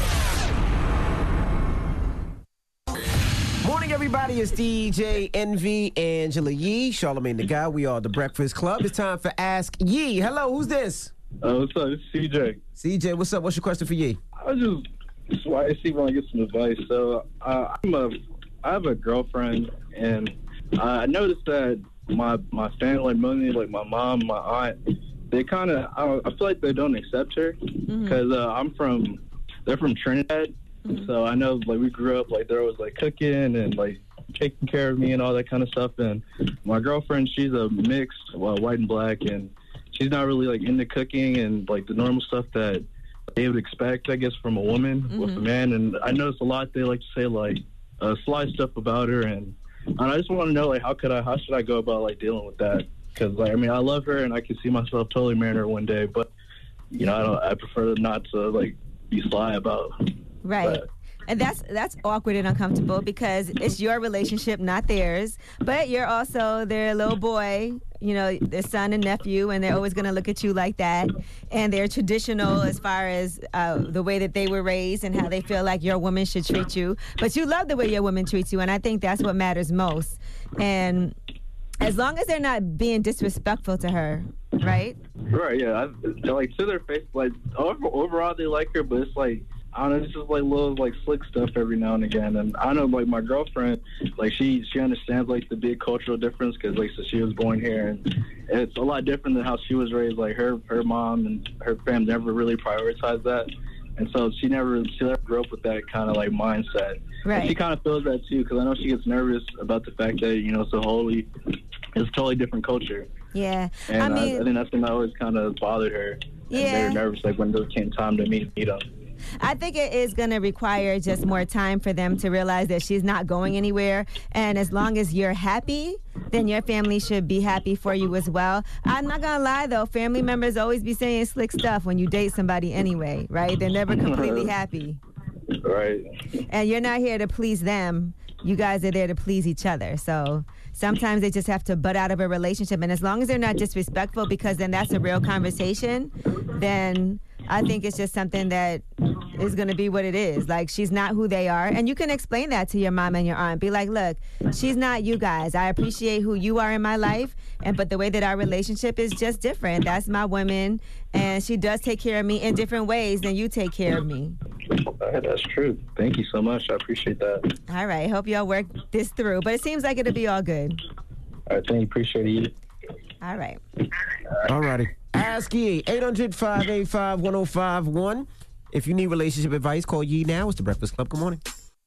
Morning, everybody. It's D J Envy, Angela Yee, Charlamagne the Guy. We are The Breakfast Club. It's time for Ask Yee. Hello, who's this? Uh, what's up? It's C J. C J, what's up? What's your question for Yee? I was just, just wanted to see if I want to get some advice. So, uh, I'm a, I have a girlfriend, and uh, I noticed that my my family, mainly like my mom, my aunt, they kind of, I, I feel like they don't accept her because uh, I'm from, they're from Trinidad. Mm-hmm. So I know, like, we grew up, like, there was, like, cooking and, like, taking care of me and all that kind of stuff. And my girlfriend, she's a mixed, well, white and black, and she's not really, like, into cooking and, like, the normal stuff that they would expect, I guess, from a woman mm-hmm. with a man. And I notice a lot they like to say, like, uh, sly stuff about her. And, and I just want to know, like, how could I, how should I go about, like, dealing with that? Because, like, I mean, I love her, and I can see myself totally marrying her one day. But, you know, I don't, I prefer not to, like, be sly about Right. that. And that's that's awkward and uncomfortable because it's your relationship, not theirs. But you're also their little boy, you know, their son and nephew, and they're always going to look at you like that. And they're traditional as far as uh, the way that they were raised and how they feel like your woman should treat you. But you love the way your woman treats you, and I think that's what matters most. And as long as they're not being disrespectful to her, right? Right, yeah. I, like, to their face, like, over, overall they like her, but it's like, I don't know, it's just like little like slick stuff every now and again. And I know, like, my girlfriend, like, she she understands, like, the big cultural difference because, like, so she was born here, and it's a lot different than how she was raised. Like, her her mom and her family never really prioritized that, and so she never she never grew up with that kind of like mindset. Right. And she kind of feels that too because I know she gets nervous about the fact that, you know, it's a wholly it's a totally different culture. Yeah, And I mean, I, I think that's something that always kind of bothered her. And Yeah. made her nervous, like, when it came time to meet meet them. I think it is going to require just more time for them to realize that she's not going anywhere. And as long as you're happy, then your family should be happy for you as well. I'm not going to lie, though. Family members always be saying slick stuff when you date somebody anyway, right? They're never completely happy. Right. And you're not here to please them. You guys are there to please each other. So sometimes they just have to butt out of a relationship. And as long as they're not disrespectful, because then that's a real conversation, then I think it's just something that is going to be what it is. Like, she's not who they are. And you can explain that to your mom and your aunt. Be like, look, she's not you guys. I appreciate who you are in my life, and but the way that our relationship is just different. That's my woman, and she does take care of me in different ways than you take care of me. All right, that's true. Thank you so much. I appreciate that. All right. Hope y'all work this through. But it seems like it'll be all good. All right, thank you. Appreciate it. All right. All righty. Ask Yee, eight hundred, five eight five, one oh five one. If you need relationship advice, call Yee now. It's The Breakfast Club. Good morning.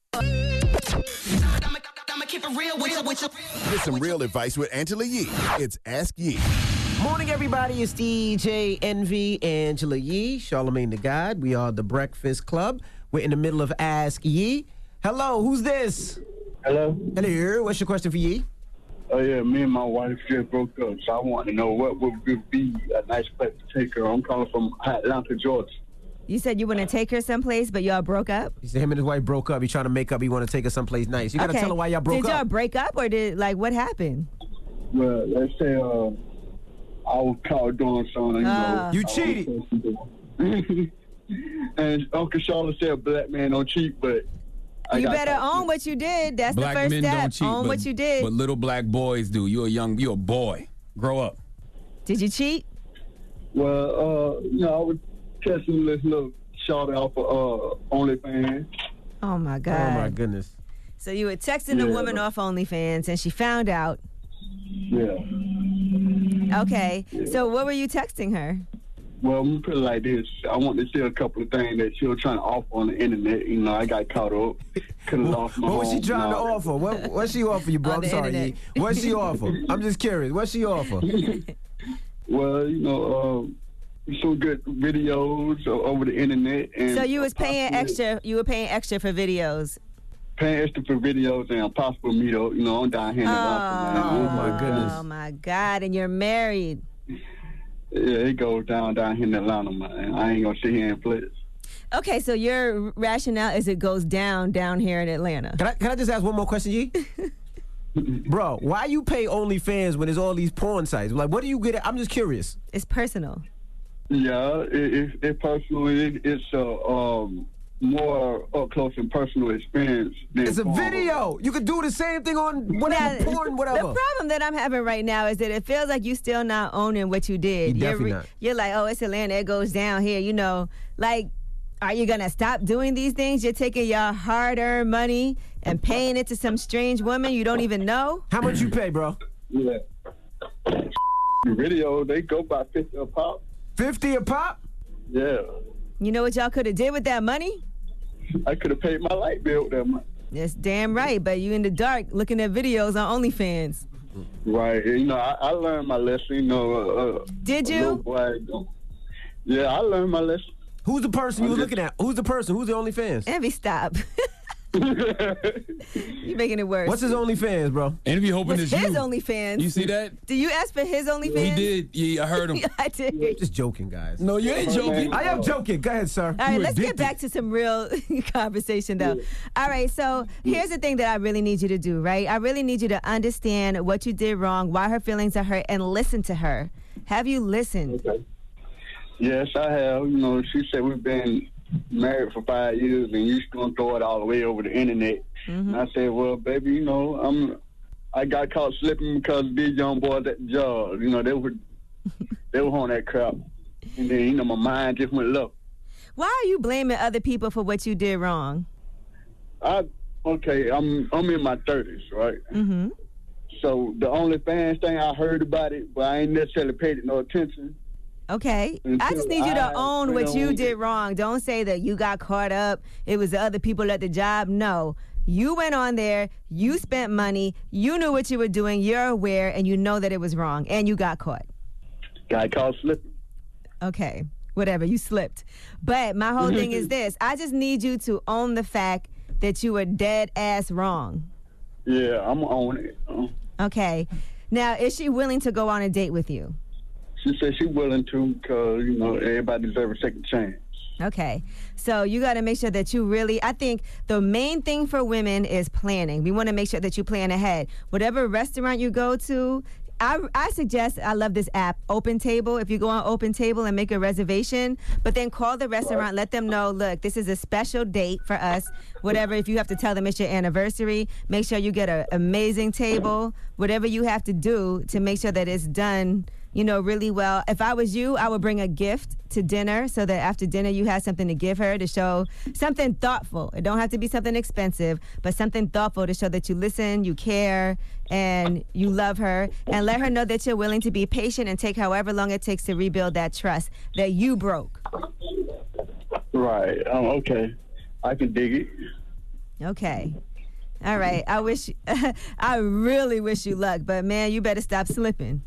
Get some real advice with Angela Yee. It's Ask Yee. Morning, everybody. It's D J Envy, Angela Yee, Charlamagne the God. We are The Breakfast Club. We're in the middle of Ask Yee. Hello, who's this? Hello. Hello. What's your question for Yee? Oh, yeah, me and my wife just broke up, so I want to know what would be a nice place to take her. I'm calling from Atlanta, Georgia. You said you want to take her someplace, but y'all broke up? He said him and his wife broke up. He's trying to make up. He want to take her someplace nice. You got to Okay. tell her why y'all broke Did y'all up. break up, or did, like, what happened? Well, let's say uh, I was caught doing something. You Ah. know, You I was cheated. supposed to do. And Uncle Charlotte said a black man don't cheat, but I You got better caught. own what you did. That's Black the first men step. don't cheat, own but, what you did. but little black boys do. You're a young, you're a boy. Grow up. Did you cheat? Well, uh, you know, I was testing this little shot off of uh, OnlyFans. Oh, my God. Oh, my goodness. So you were texting the Yeah. woman off OnlyFans, and she found out. Yeah. Okay. So what were you texting her? Well, I'm gonna put it like this. I want to see a couple of things that she was trying to offer on the internet. You know, I got caught up. Could have lost my What was she home trying and to all that. offer? What what she offer you, bro? On I'm the sorry. internet. Yee. What she offer? I'm just curious. What she offer? Well, you know, uh, some good videos o- over the internet. And So you was paying possibly extra. You were paying extra for videos. Paying extra for videos and a possible meetup. You know, I'm down here in Atlanta, man. Oh, my goodness. Oh my God! And you're married. Yeah, it goes down down here in Atlanta, man. I ain't gonna sit here and flex. Okay, so your rationale is it goes down down here in Atlanta. Can I can I just ask one more question, Yee? Bro, why you pay OnlyFans when there's all these porn sites? Like, what do you get? At? I'm just curious. It's personal. Yeah, it, it, it personally, it, it's a um, more up close and personal experience. Than It's a porn. video. You could do the same thing on whatever Now, porn, whatever. The problem that I'm having right now is that it feels like you still not owning what you did. You You're definitely not. You're like, oh, it's Atlanta. It goes down here. You know, like, are you gonna stop doing these things? You're taking your hard-earned money and paying it to some strange woman you don't even know. How much you pay, bro? Yeah. The video, they go by fifty a pop. Fifty a pop? Yeah. You know what y'all could have did with that money? I could have paid my light bill with that money. That's damn right. But you in the dark looking at videos on OnlyFans. Right. You know, I, I learned my lesson. You know. Uh, Did a you? little boy don't- Yeah, I learned my lesson. Who's the person you were looking at? Who's the person? Who's the OnlyFans? Envy, stop. You making it worse. What's his OnlyFans, bro? Envy hoping What's it's his you. OnlyFans? You see that? Do you ask for his OnlyFans? He did. Yeah, I heard him. I did. Just joking, guys. No, you ain't joking. I am joking. Go ahead, sir. All right, You let's get addicted. back to some real conversation, though. All right, so here's the thing that I really need you to do, right? I really need you to understand what you did wrong, why her feelings are hurt, and listen to her. Have you listened? Okay. Yes, I have. You know, she said we've been married for five years and you're gonna throw it all the way over the internet. Mm-hmm. And I said, well, baby, you know, I'm. I got caught slipping because these young boys at the job, you know, they were they were on that crap, and then you know my mind just went low. Why are you blaming other people for what you did wrong? I okay, I'm I'm in my thirties, right? Mm-hmm. So the OnlyFans thing, I heard about it, but I ain't necessarily paid it no attention. Okay. I Until just need you to I own went what you on- did wrong. Don't say that you got caught up. It was the other people at the job. No. You went on there, you spent money, you knew what you were doing, you're aware, and you know that it was wrong, and you got caught. Got caught slipping. Okay. Whatever, you slipped. But my whole thing is this. I just need you to own the fact that you were dead ass wrong. Yeah, I'm on it. Uh, Okay. Now, is she willing to go on a date with you? She said she's willing to because, you know, everybody deserves a second chance. Okay. So you got to make sure that you really, I think the main thing for women is planning. We want to make sure that you plan ahead. Whatever restaurant you go to, I, I suggest, I love this app, Open Table. If you go on Open Table and make a reservation, but then call the restaurant, let them know, look, this is a special date for us. Whatever, if you have to tell them it's your anniversary, make sure you get an amazing table. Whatever you have to do to make sure that it's done, you know, really well. If I was you, I would bring a gift to dinner so that after dinner you have something to give her to show something thoughtful. It don't have to be something expensive, but something thoughtful to show that you listen, you care, and you love her. And let her know that you're willing to be patient and take however long it takes to rebuild that trust that you broke. Right. Um, okay. I can dig it. Okay. All right. I wish, I really wish you luck, but man, you better stop slipping.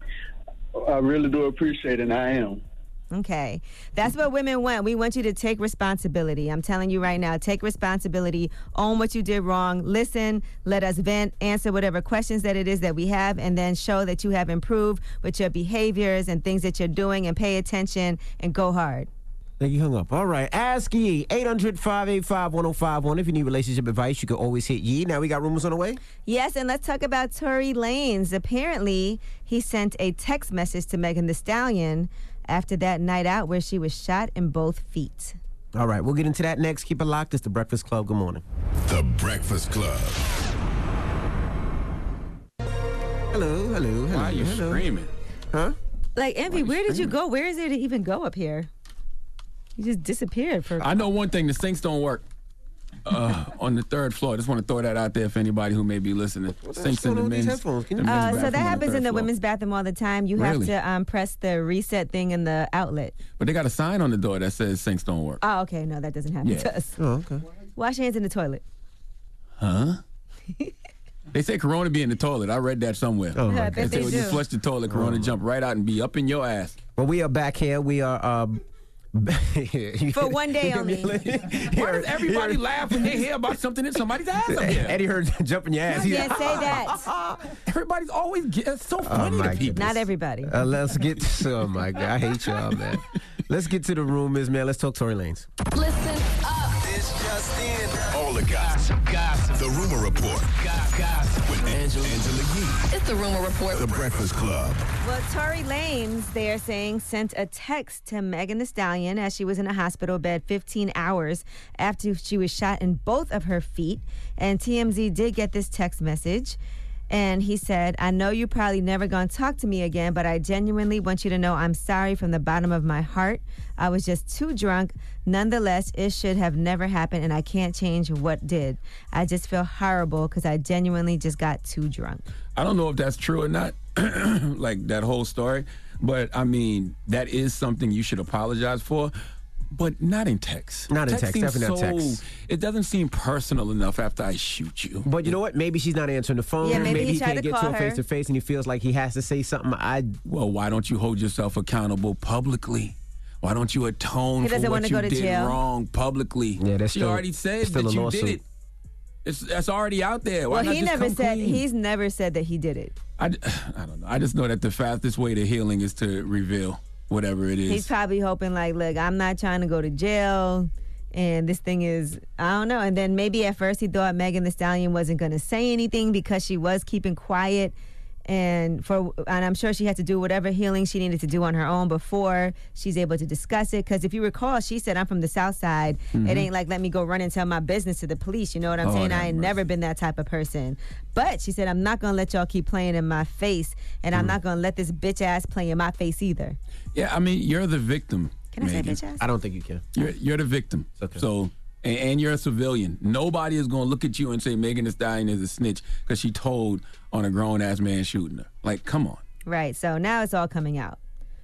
I really do appreciate it, and I am. Okay. That's what women want. We want you to take responsibility. I'm telling you right now, take responsibility, own what you did wrong, listen, let us vent, answer whatever questions that it is that we have, and then show that you have improved with your behaviors and things that you're doing, and pay attention and go hard. think he hung up. All right. Ask Yee. eight hundred, five eight five, one oh five one. If you need relationship advice, you can always hit Yee. Now we got rumors on the way. Yes, and let's talk about Tory Lanez. Apparently, he sent a text message to Megan Thee Stallion after that night out where she was shot in both feet. All right. We'll get into that next. Keep it locked. It's The Breakfast Club. Good morning. The Breakfast Club. Hello, hello, hello. Why are you hello. screaming? Huh? Like, Envy, where did you go? Where is there to even go up here? You just disappeared for. I know one thing: the sinks don't work uh, on the third floor. I just want to throw that out there for anybody who may be listening. Sinks in the men's. the men's Uh, so that bathroom on happens the in the third women's bathroom all the time. You Really? have to um, press the reset thing in the outlet. floor. But they got a sign on the door that says sinks don't work. Oh, okay. No, that doesn't happen Yeah. to us. Oh, okay. Wash your hands in the toilet. Huh? They say Corona be in the toilet. I read that somewhere. Oh, my I God. bet They say they when do. you flush the toilet, Corona jump right out and be up in your ass. Well, we are back here. We are. Um, For one day only. Why does everybody laugh when they hear about something in somebody's ass up here? Eddie heard jumping your ass. You can't say that. Everybody's always get, it's so Oh, funny my to people. Not everybody. Uh, let's get. To, oh my God, I hate y'all, man. Let's get to the rumors, man. Let's talk Tory Lanez. Listen up. This just in. All the gossip. Gossip. The Rumor Report. Gossip. With Angela, Angela Yee. It's the Rumor Report. The Breakfast Club. Well, Tory Lanez, they are saying, sent a text to Megan Thee Stallion as she was in a hospital bed fifteen hours after she was shot in both of her feet. And T M Z did get this text message. And he said, I know you probably never gonna talk to me again, but I genuinely want you to know I'm sorry from the bottom of my heart. I was just too drunk. Nonetheless, it should have never happened, and I can't change what did. I just feel horrible because I genuinely just got too drunk. I don't know if that's true or not, like that whole story. But I mean, that is something you should apologize for. But not in text. Not in text, seems definitely not so- text. It doesn't seem personal enough after I shoot you. But you know what? Maybe she's not answering the phone. Yeah, maybe he he tried can't to get call to her her. face to face, and he feels like he has to say something. I Well, why don't you hold yourself accountable publicly? Why don't you atone He for doesn't what wanna you go to did jail. wrong publicly? Yeah, that's she still- already said still that a you lawsuit. did it. It's that's already out there. Why Well, not he just never come said, clean? he's never said that he did it. I, I don't know. I just know that the fastest way to healing is to reveal whatever it is. He's probably hoping, like, look, I'm not trying to go to jail. And this thing is, I don't know. And then maybe at first he thought Megan Thee Stallion wasn't going to say anything because she was keeping quiet. And for and I'm sure she had to do whatever healing she needed to do on her own before she's able to discuss it. Because if you recall, she said, I'm from the South Side. Mhm. It ain't like, let me go run and tell my business to the police. You know what I'm Oh, saying? have I ain't mercy. never been that type of person. But she said, I'm not going to let y'all keep playing in my face. And Mm. I'm not going to let this bitch ass play in my face either. Yeah, I mean, you're the victim. Can I say Megan. bitch ass? I don't think you can. You're you're the victim. So and, and you're a civilian. Nobody is gonna look at you and say Megan Thee Stallion is a snitch because she told on a grown ass man shooting her. Like, come on. Right. So now it's all coming out.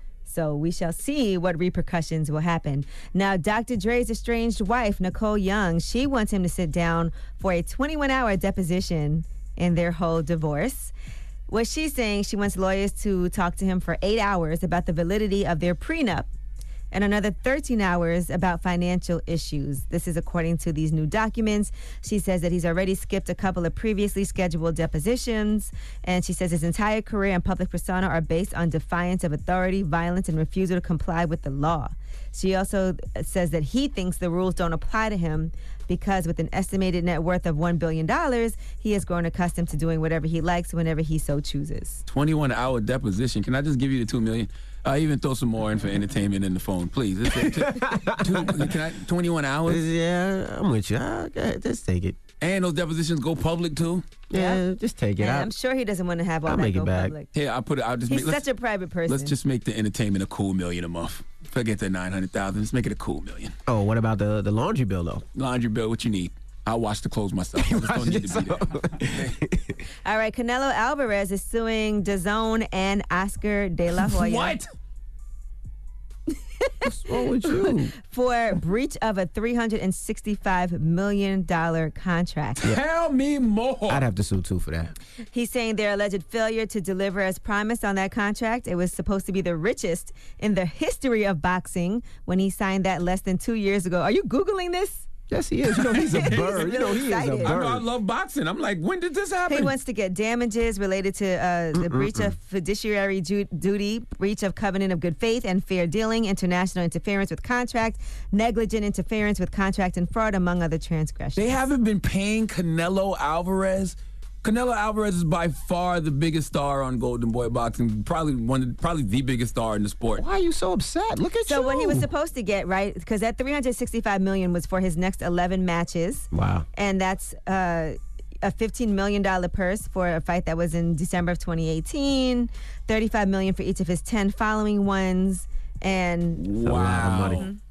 So we shall see what repercussions will happen. Now, Doctor Dre's estranged wife, Nicole Young, she wants him to sit down for a twenty-one hour deposition in their whole divorce. What she's saying, she wants lawyers to talk to him for eight hours about the validity of their prenup and another thirteen hours about financial issues. This is according to these new documents. She says that he's already skipped a couple of previously scheduled depositions, and she says his entire career and public persona are based on defiance of authority, violence, and refusal to comply with the law. She also says that he thinks the rules don't apply to him because with an estimated net worth of one billion dollars, he has grown accustomed to doing whatever he likes whenever he so chooses. twenty-one hour deposition. Can I just give you the two million? Uh, even throw some more in for entertainment in the phone, please. It's, it's, two, can I, twenty-one hours? Yeah, I'm with you. Okay, just take it. And those depositions go public too? Yeah, just take it And out. I'm sure he doesn't want to have all I'll that make go it back. public. Here, I'll put it. I'll just He's make, let's- such a private person. Let's just make the entertainment a cool million a month. Forget the nine hundred thousand. Let's make it a cool million. Oh, what about the the laundry bill though? Laundry bill, what you need? I'll wash the clothes myself. I just don't need to be there. All right, Canelo Alvarez is suing DAZN and Oscar De La Hoya. What? What's wrong with you? For breach of a three hundred sixty-five million dollars contract. Tell me more. I'd have to sue too for that. He's saying their alleged failure to deliver as promised on that contract. It was supposed to be the richest in the history of boxing when he signed that less than two years ago. Are you Googling this? Yes, he is. You know, he's a bird. You know, he is a excited. I know I bird. love boxing. I'm like, when did this happen? He wants to get damages related to uh, the breach of fiduciary ju- duty, breach of covenant of good faith and fair dealing, international interference with contract, negligent interference with contract and fraud, among other transgressions. They haven't been paying Canelo Alvarez. Canelo Alvarez is by far the biggest star on Golden Boy Boxing. Probably one, probably the biggest star in the sport. Why are you so upset? Look at So you. what he was supposed to get, right? Because that three hundred sixty-five million dollars was for his next eleven matches. Wow. And that's uh, a fifteen million dollars purse for a fight that was in December of twenty eighteen, thirty-five million dollars for each of his ten following ones, and Wow. A lot of money. Mhm.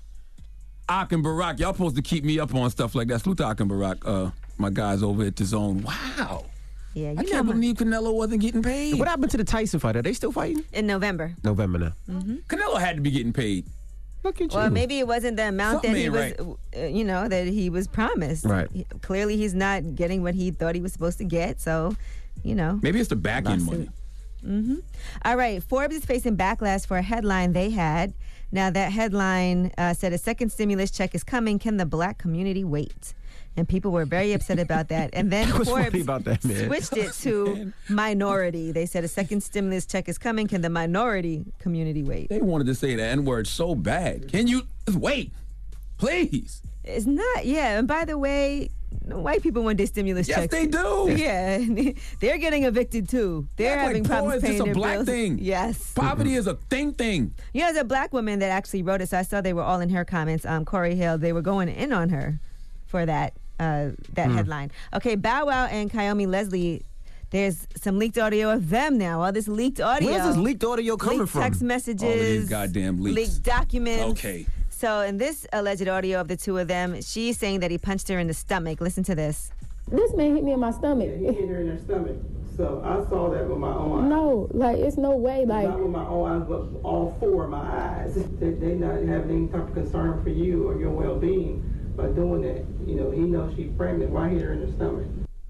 Ak and Barack, y'all supposed to keep me up on stuff like that. Salute to Ak and Barack, uh, my guys over at the Zone. Wow. Yeah, you I know can't my- believe Canelo wasn't getting paid. What happened to the Tyson fight? Are they still fighting? in November. November now. Canelo had to be getting paid. Look at Well, you. maybe it wasn't the amount Something that he ain't was, uh, you know, that he was promised. Right. He- clearly, he's not getting what he thought he was supposed to get. So, you know. Maybe it's the back end money. Mm-hmm. All right. Forbes is facing backlash for a headline they had. Now, that headline uh, said a second stimulus check is coming. Can the black community wait? And people were very upset about that. And then What's funny Forbes about that, man? switched it to minority. They said a second stimulus check is coming. Can the minority community wait? They wanted to say the N-word so bad. Can you just wait? Please. It's not, yeah. And by the way, white people want their stimulus Yes, checks. they do. Yeah, they're getting evicted too. They're Act like having poor problems is paying just a their black bills. thing. Yes. Poverty is a thing thing. You know, there's a black woman that actually wrote it, so I saw they were all in her comments. Um, Corey Hill, they were going in on her for that uh, that Hmm. headline. Okay, Bow Wow and Kyomi Leslie. There's some leaked audio of them now. All this leaked audio. Where's this leaked audio coming leaked from? text All of messages. these goddamn leaks. Leaked documents. Okay. So in this alleged audio of the two of them, she's saying that he punched her in the stomach. Listen to this. This man hit me in my stomach. He hit her in her stomach. So I saw that with my own eyes. No, like it's no way. Like Not with my own eyes, but all four of my eyes. They, they not having any type of concern for you or your well-being by doing that. You know, he knows she's pregnant. Why hit her in her stomach?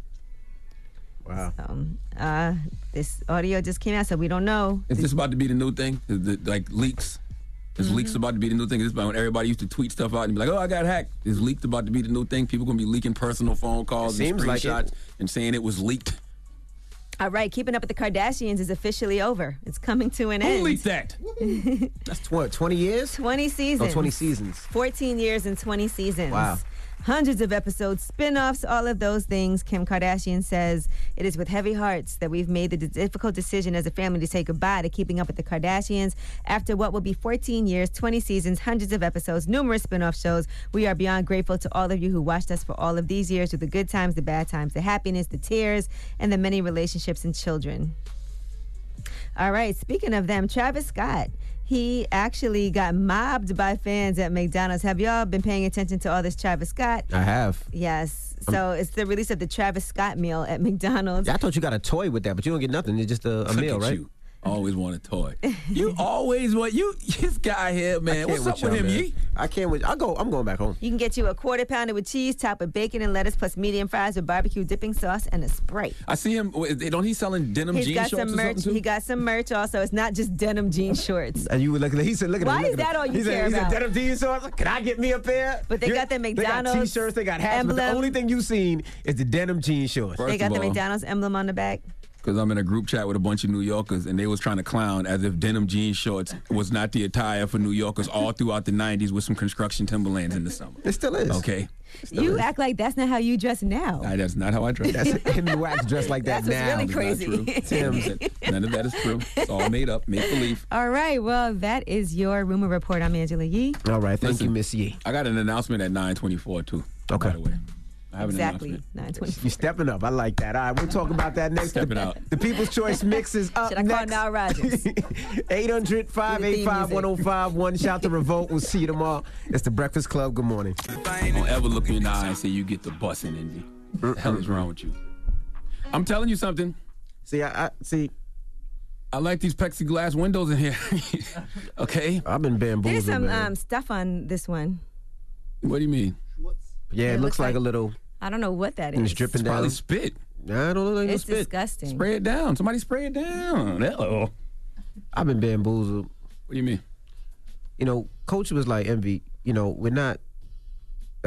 Wow. Um, uh, this audio just came out, so we don't know. Is this about to be the new thing? Is it, like leaks? Is Mm-hmm. leaks about to be the new thing? Is this when everybody used to tweet stuff out and be like, oh, I got hacked. Is leaked about to be the new thing? People going to be leaking personal phone calls It and seems like it. screenshots and saying it was leaked. All right, Keeping Up with the Kardashians is officially over. It's coming to an Who end. leaked that? That's what, twenty years? twenty seasons. Oh, twenty seasons. fourteen years and twenty seasons. Wow. Hundreds of episodes, spin-offs, all of those things. Kim Kardashian says, it is with heavy hearts that we've made the d- difficult decision as a family to say goodbye to Keeping Up with the Kardashians. After what will be fourteen years, twenty seasons, hundreds of episodes, numerous spin-off shows, we are beyond grateful to all of you who watched us for all of these years, through the good times, the bad times, the happiness, the tears, and the many relationships and children. All right, speaking of them, Travis Scott. He actually got mobbed by fans at McDonald's. Have y'all been paying attention to all this Travis Scott? I have. Yes. So it's the release of the Travis Scott meal at McDonald's. Yeah, I thought you got a toy with that, but you don't get nothing. It's just a, a Look meal, at right? you. Always want a toy. You always want you. This guy here, man. I can't What's up with y'all, him? man. Yee? I can't with. I go. I'm going back home. You can get you a quarter pounder with cheese, topped with bacon and lettuce, plus medium fries with barbecue dipping sauce and a Sprite. I see him. Don't he selling denim He's jean got shorts some or merch. something too? He got some merch also. It's not just denim jean shorts. And you would look. He said, "Look at Why him, look is at that him. all you he said, care he about? said, denim jean shorts. Can I get me a pair? But they You- got the They McDonald's got t-shirts. They got hats. But the emblem. only thing you've seen is the denim jean shorts. First They got of the all, McDonald's emblem on the back. Because I'm in a group chat with a bunch of New Yorkers, and they was trying to clown as if denim jean shorts was not the attire for New Yorkers all throughout the nineties with some construction Timberlands in the summer. It still is. Okay. You act like that's not how you dress now. Nah, that's not how I dress. That's Henry Wax dressed like that That's what's now. really It's crazy. not true. Tim's. None of that is true. It's all made up, make believe. All right. Well, that is your rumor report. I'm Angela Yee. All right. Thank Listen, you, Miss Yee. I got an announcement at nine twenty-four too. Okay. By the way, I have an Exactly. announcement. nine twenty. You stepping up. I like that. All right. We'll talk about that next. Stepping out. The People's Choice Mix is up Should I call next. Nile Rodgers? eight hundred, five eight five, one oh five one. Shout to Revolt. We'll see you tomorrow. It's the Breakfast Club. Good morning. Don't ever look you in the eye and say you get the busing in me. What the hell is wrong with you? I'm telling you something. See, I, I see. I like these plexiglass windows in here. Okay. I've been There's bamboozled. some man. um, stuff on this one. What do you mean? yeah, it, it looks, looks like, like- a little. I don't know what that And is. it's dripping It's down. probably spit. Nah, I don't look like no It's spit. disgusting. Spray it down. Somebody spray it down. Hello. I've been bamboozled. What do you mean? You know, Coach was like, Envy, you know, we're not.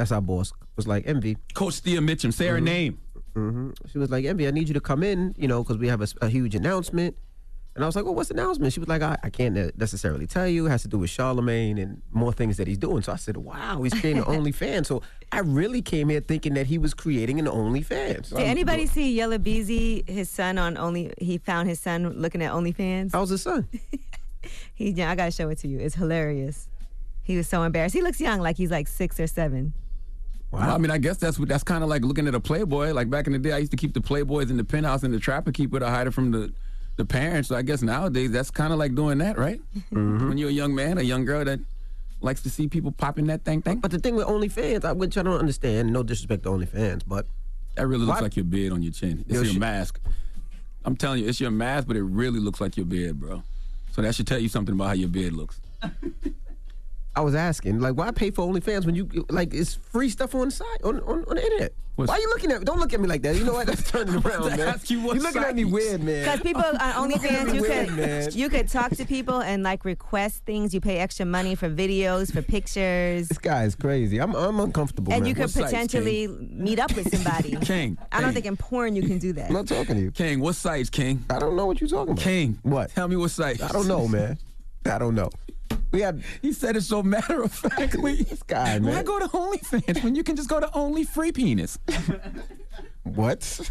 that's our boss, was like, Envy. Coach Thea Mitchum, say her Mhm. name. Mm-hmm. She was like, Envy, I need you to come in, you know, because we have a, a huge announcement. And I was like, well, what's the announcement? She was like, I, I can't necessarily tell you. It has to do with Charlemagne and more things that he's doing. So I said, wow, he's creating an OnlyFans. So I really came here thinking that he was creating an OnlyFans. Did anybody see Yella Beezy, his son on Only? He found his son looking at OnlyFans. How's his son? he, yeah, I gotta show it to you. It's hilarious. He was so embarrassed. He looks young, like he's like six or seven. Wow. I mean, I guess that's what that's kind of like looking at a Playboy. Like back in the day, I used to keep the Playboys in the penthouse in the trapper keeper to hide it from the, the parents. So I guess nowadays that's kind of like doing that, right? Mm-hmm. When you're a young man, a young girl that likes to see people popping that thing, thing. But the thing with OnlyFans, I- which I don't understand, no disrespect to OnlyFans, but that really looks why- like your beard on your chin. It's Yo, your shit. mask. I'm telling you, it's your mask, but it really looks like your beard, bro. So that should tell you something about how your beard looks. I was asking, like, why pay for OnlyFans when you, like, it's free stuff on the side, on, on, on the internet? What's- Why are you looking at me? Don't look at me like that. You know what? Let's turn it around, to man. ask you what You're looking at me size. weird, man. Because people on You're looking at OnlyFans, me you weird, could man. you could talk to people and like request things. You pay extra money for videos, for pictures, This guy is crazy. I'm, I'm uncomfortable, and man. you could What sites, potentially meet up with somebody. King. I don't King. think in porn you can do that. I'm not talking to you. King, what sites, King? I don't know what you're talking about. King. What? Tell me what sites. I don't know, man. I don't know. We had He said it so matter of factly. this guy, Why man. go to OnlyFans when you can just go to Only Free Penis? What?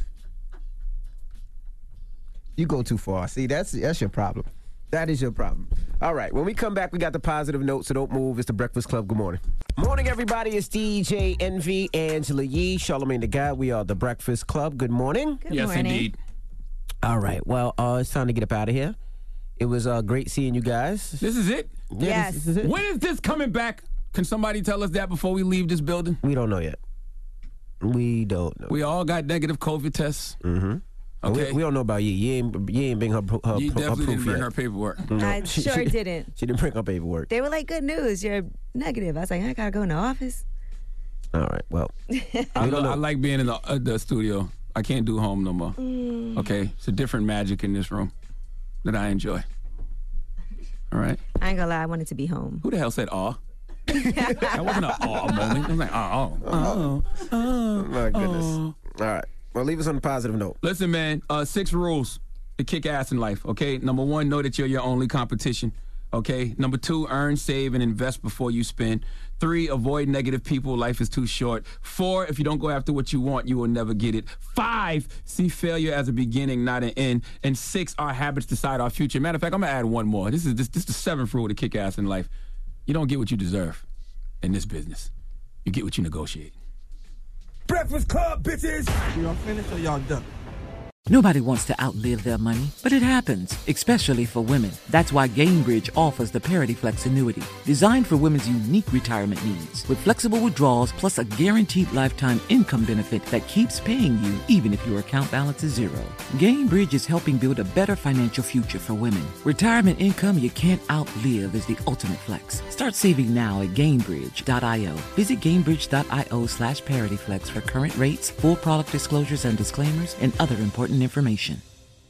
You go too far. See, that's that's your problem. That is your problem. All right, when we come back, we got the positive note, so don't move. It's the Breakfast Club. Good morning. Morning, everybody. It's D J Envy, Angela Yee, Charlemagne the God. We are the Breakfast Club. Good morning. Good yes, morning. indeed. All right, well, uh, it's time to get up out of here. It was uh, great seeing you guys. This is it? Yeah, Yes. This, this is it. When is this coming back? Can somebody tell us that before we leave this building? We don't know yet. We don't know. We all got negative COVID tests. Mm-hmm. Okay. We, we don't know about you. You ain't, you ain't bring her, her, You her, her definitely proof didn't bring yet. her paperwork. No, I she- sure she- didn't. She didn't bring her paperwork. They were like, "Good news, you're negative." I was like, "I gotta go in the office." All right, well. I, We don't lo- know. I like being in the, uh, the studio. I can't do home no more. Mm. Okay? It's a different magic in this room that I enjoy. All right? I ain't gonna lie, I wanted to be home. Who the hell said aw? That wasn't an aw moment. It was like, oh, oh, oh, oh. My goodness. oh. All right. Well, leave us on a positive note. Listen, man, uh, six rules to kick ass in life, okay? Number one, know that you're your only competition, okay? Number two, earn, save, and invest before you spend. Three, avoid negative people. Life is too short. Four, if you don't go after what you want, you will never get it. Five, see failure as a beginning, not an end. And six, our habits decide our future. Matter of fact, I'm going to add one more. This is this, this is the seventh rule to kick ass in life. You don't get what you deserve in this business. You get what you negotiate. Breakfast Club, bitches! Y'all finished or y'all done? Nobody wants to outlive their money, but it happens, especially for women. That's why Gainbridge offers the Parity Flex annuity, designed for women's unique retirement needs, with flexible withdrawals plus a guaranteed lifetime income benefit that keeps paying you even if your account balance is zero. Gainbridge is helping build a better financial future for women. Retirement income you can't outlive is the ultimate flex. Start saving now at Gainbridge dot io. Visit Gainbridge dot io slash ParityFlex for current rates, full product disclosures and disclaimers, and other important information.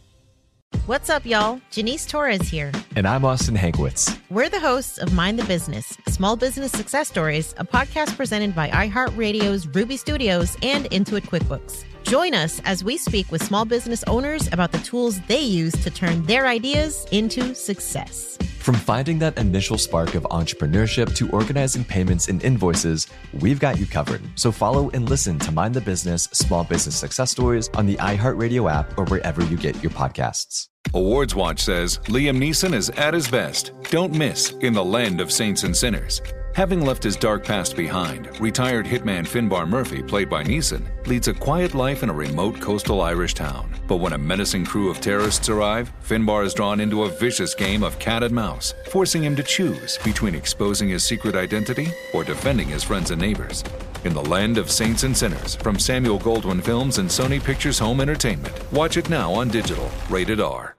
What's up, y'all? Janice Torres here. And I'm Austin Hankwitz. We're the hosts of Mind the Business, Small Business Success Stories, a podcast presented by iHeartRadio's Ruby Studios and Intuit QuickBooks. Join us as we speak with small business owners about the tools they use to turn their ideas into success. From finding that initial spark of entrepreneurship to organizing payments and invoices, we've got you covered. So follow and listen to Mind the Business Small Business Success Stories on the iHeartRadio app or wherever you get your podcasts. Awards Watch says Liam Neeson is at his best. Don't miss In the Land of Saints and Sinners. Having left his dark past behind, retired hitman Finbar Murphy, played by Neeson, leads a quiet life in a remote coastal Irish town. But when a menacing crew of terrorists arrive, Finbar is drawn into a vicious game of cat and mouse, forcing him to choose between exposing his secret identity or defending his friends and neighbors. In the Land of Saints and Sinners, from Samuel Goldwyn Films and Sony Pictures Home Entertainment. Watch it now on digital. Rated R.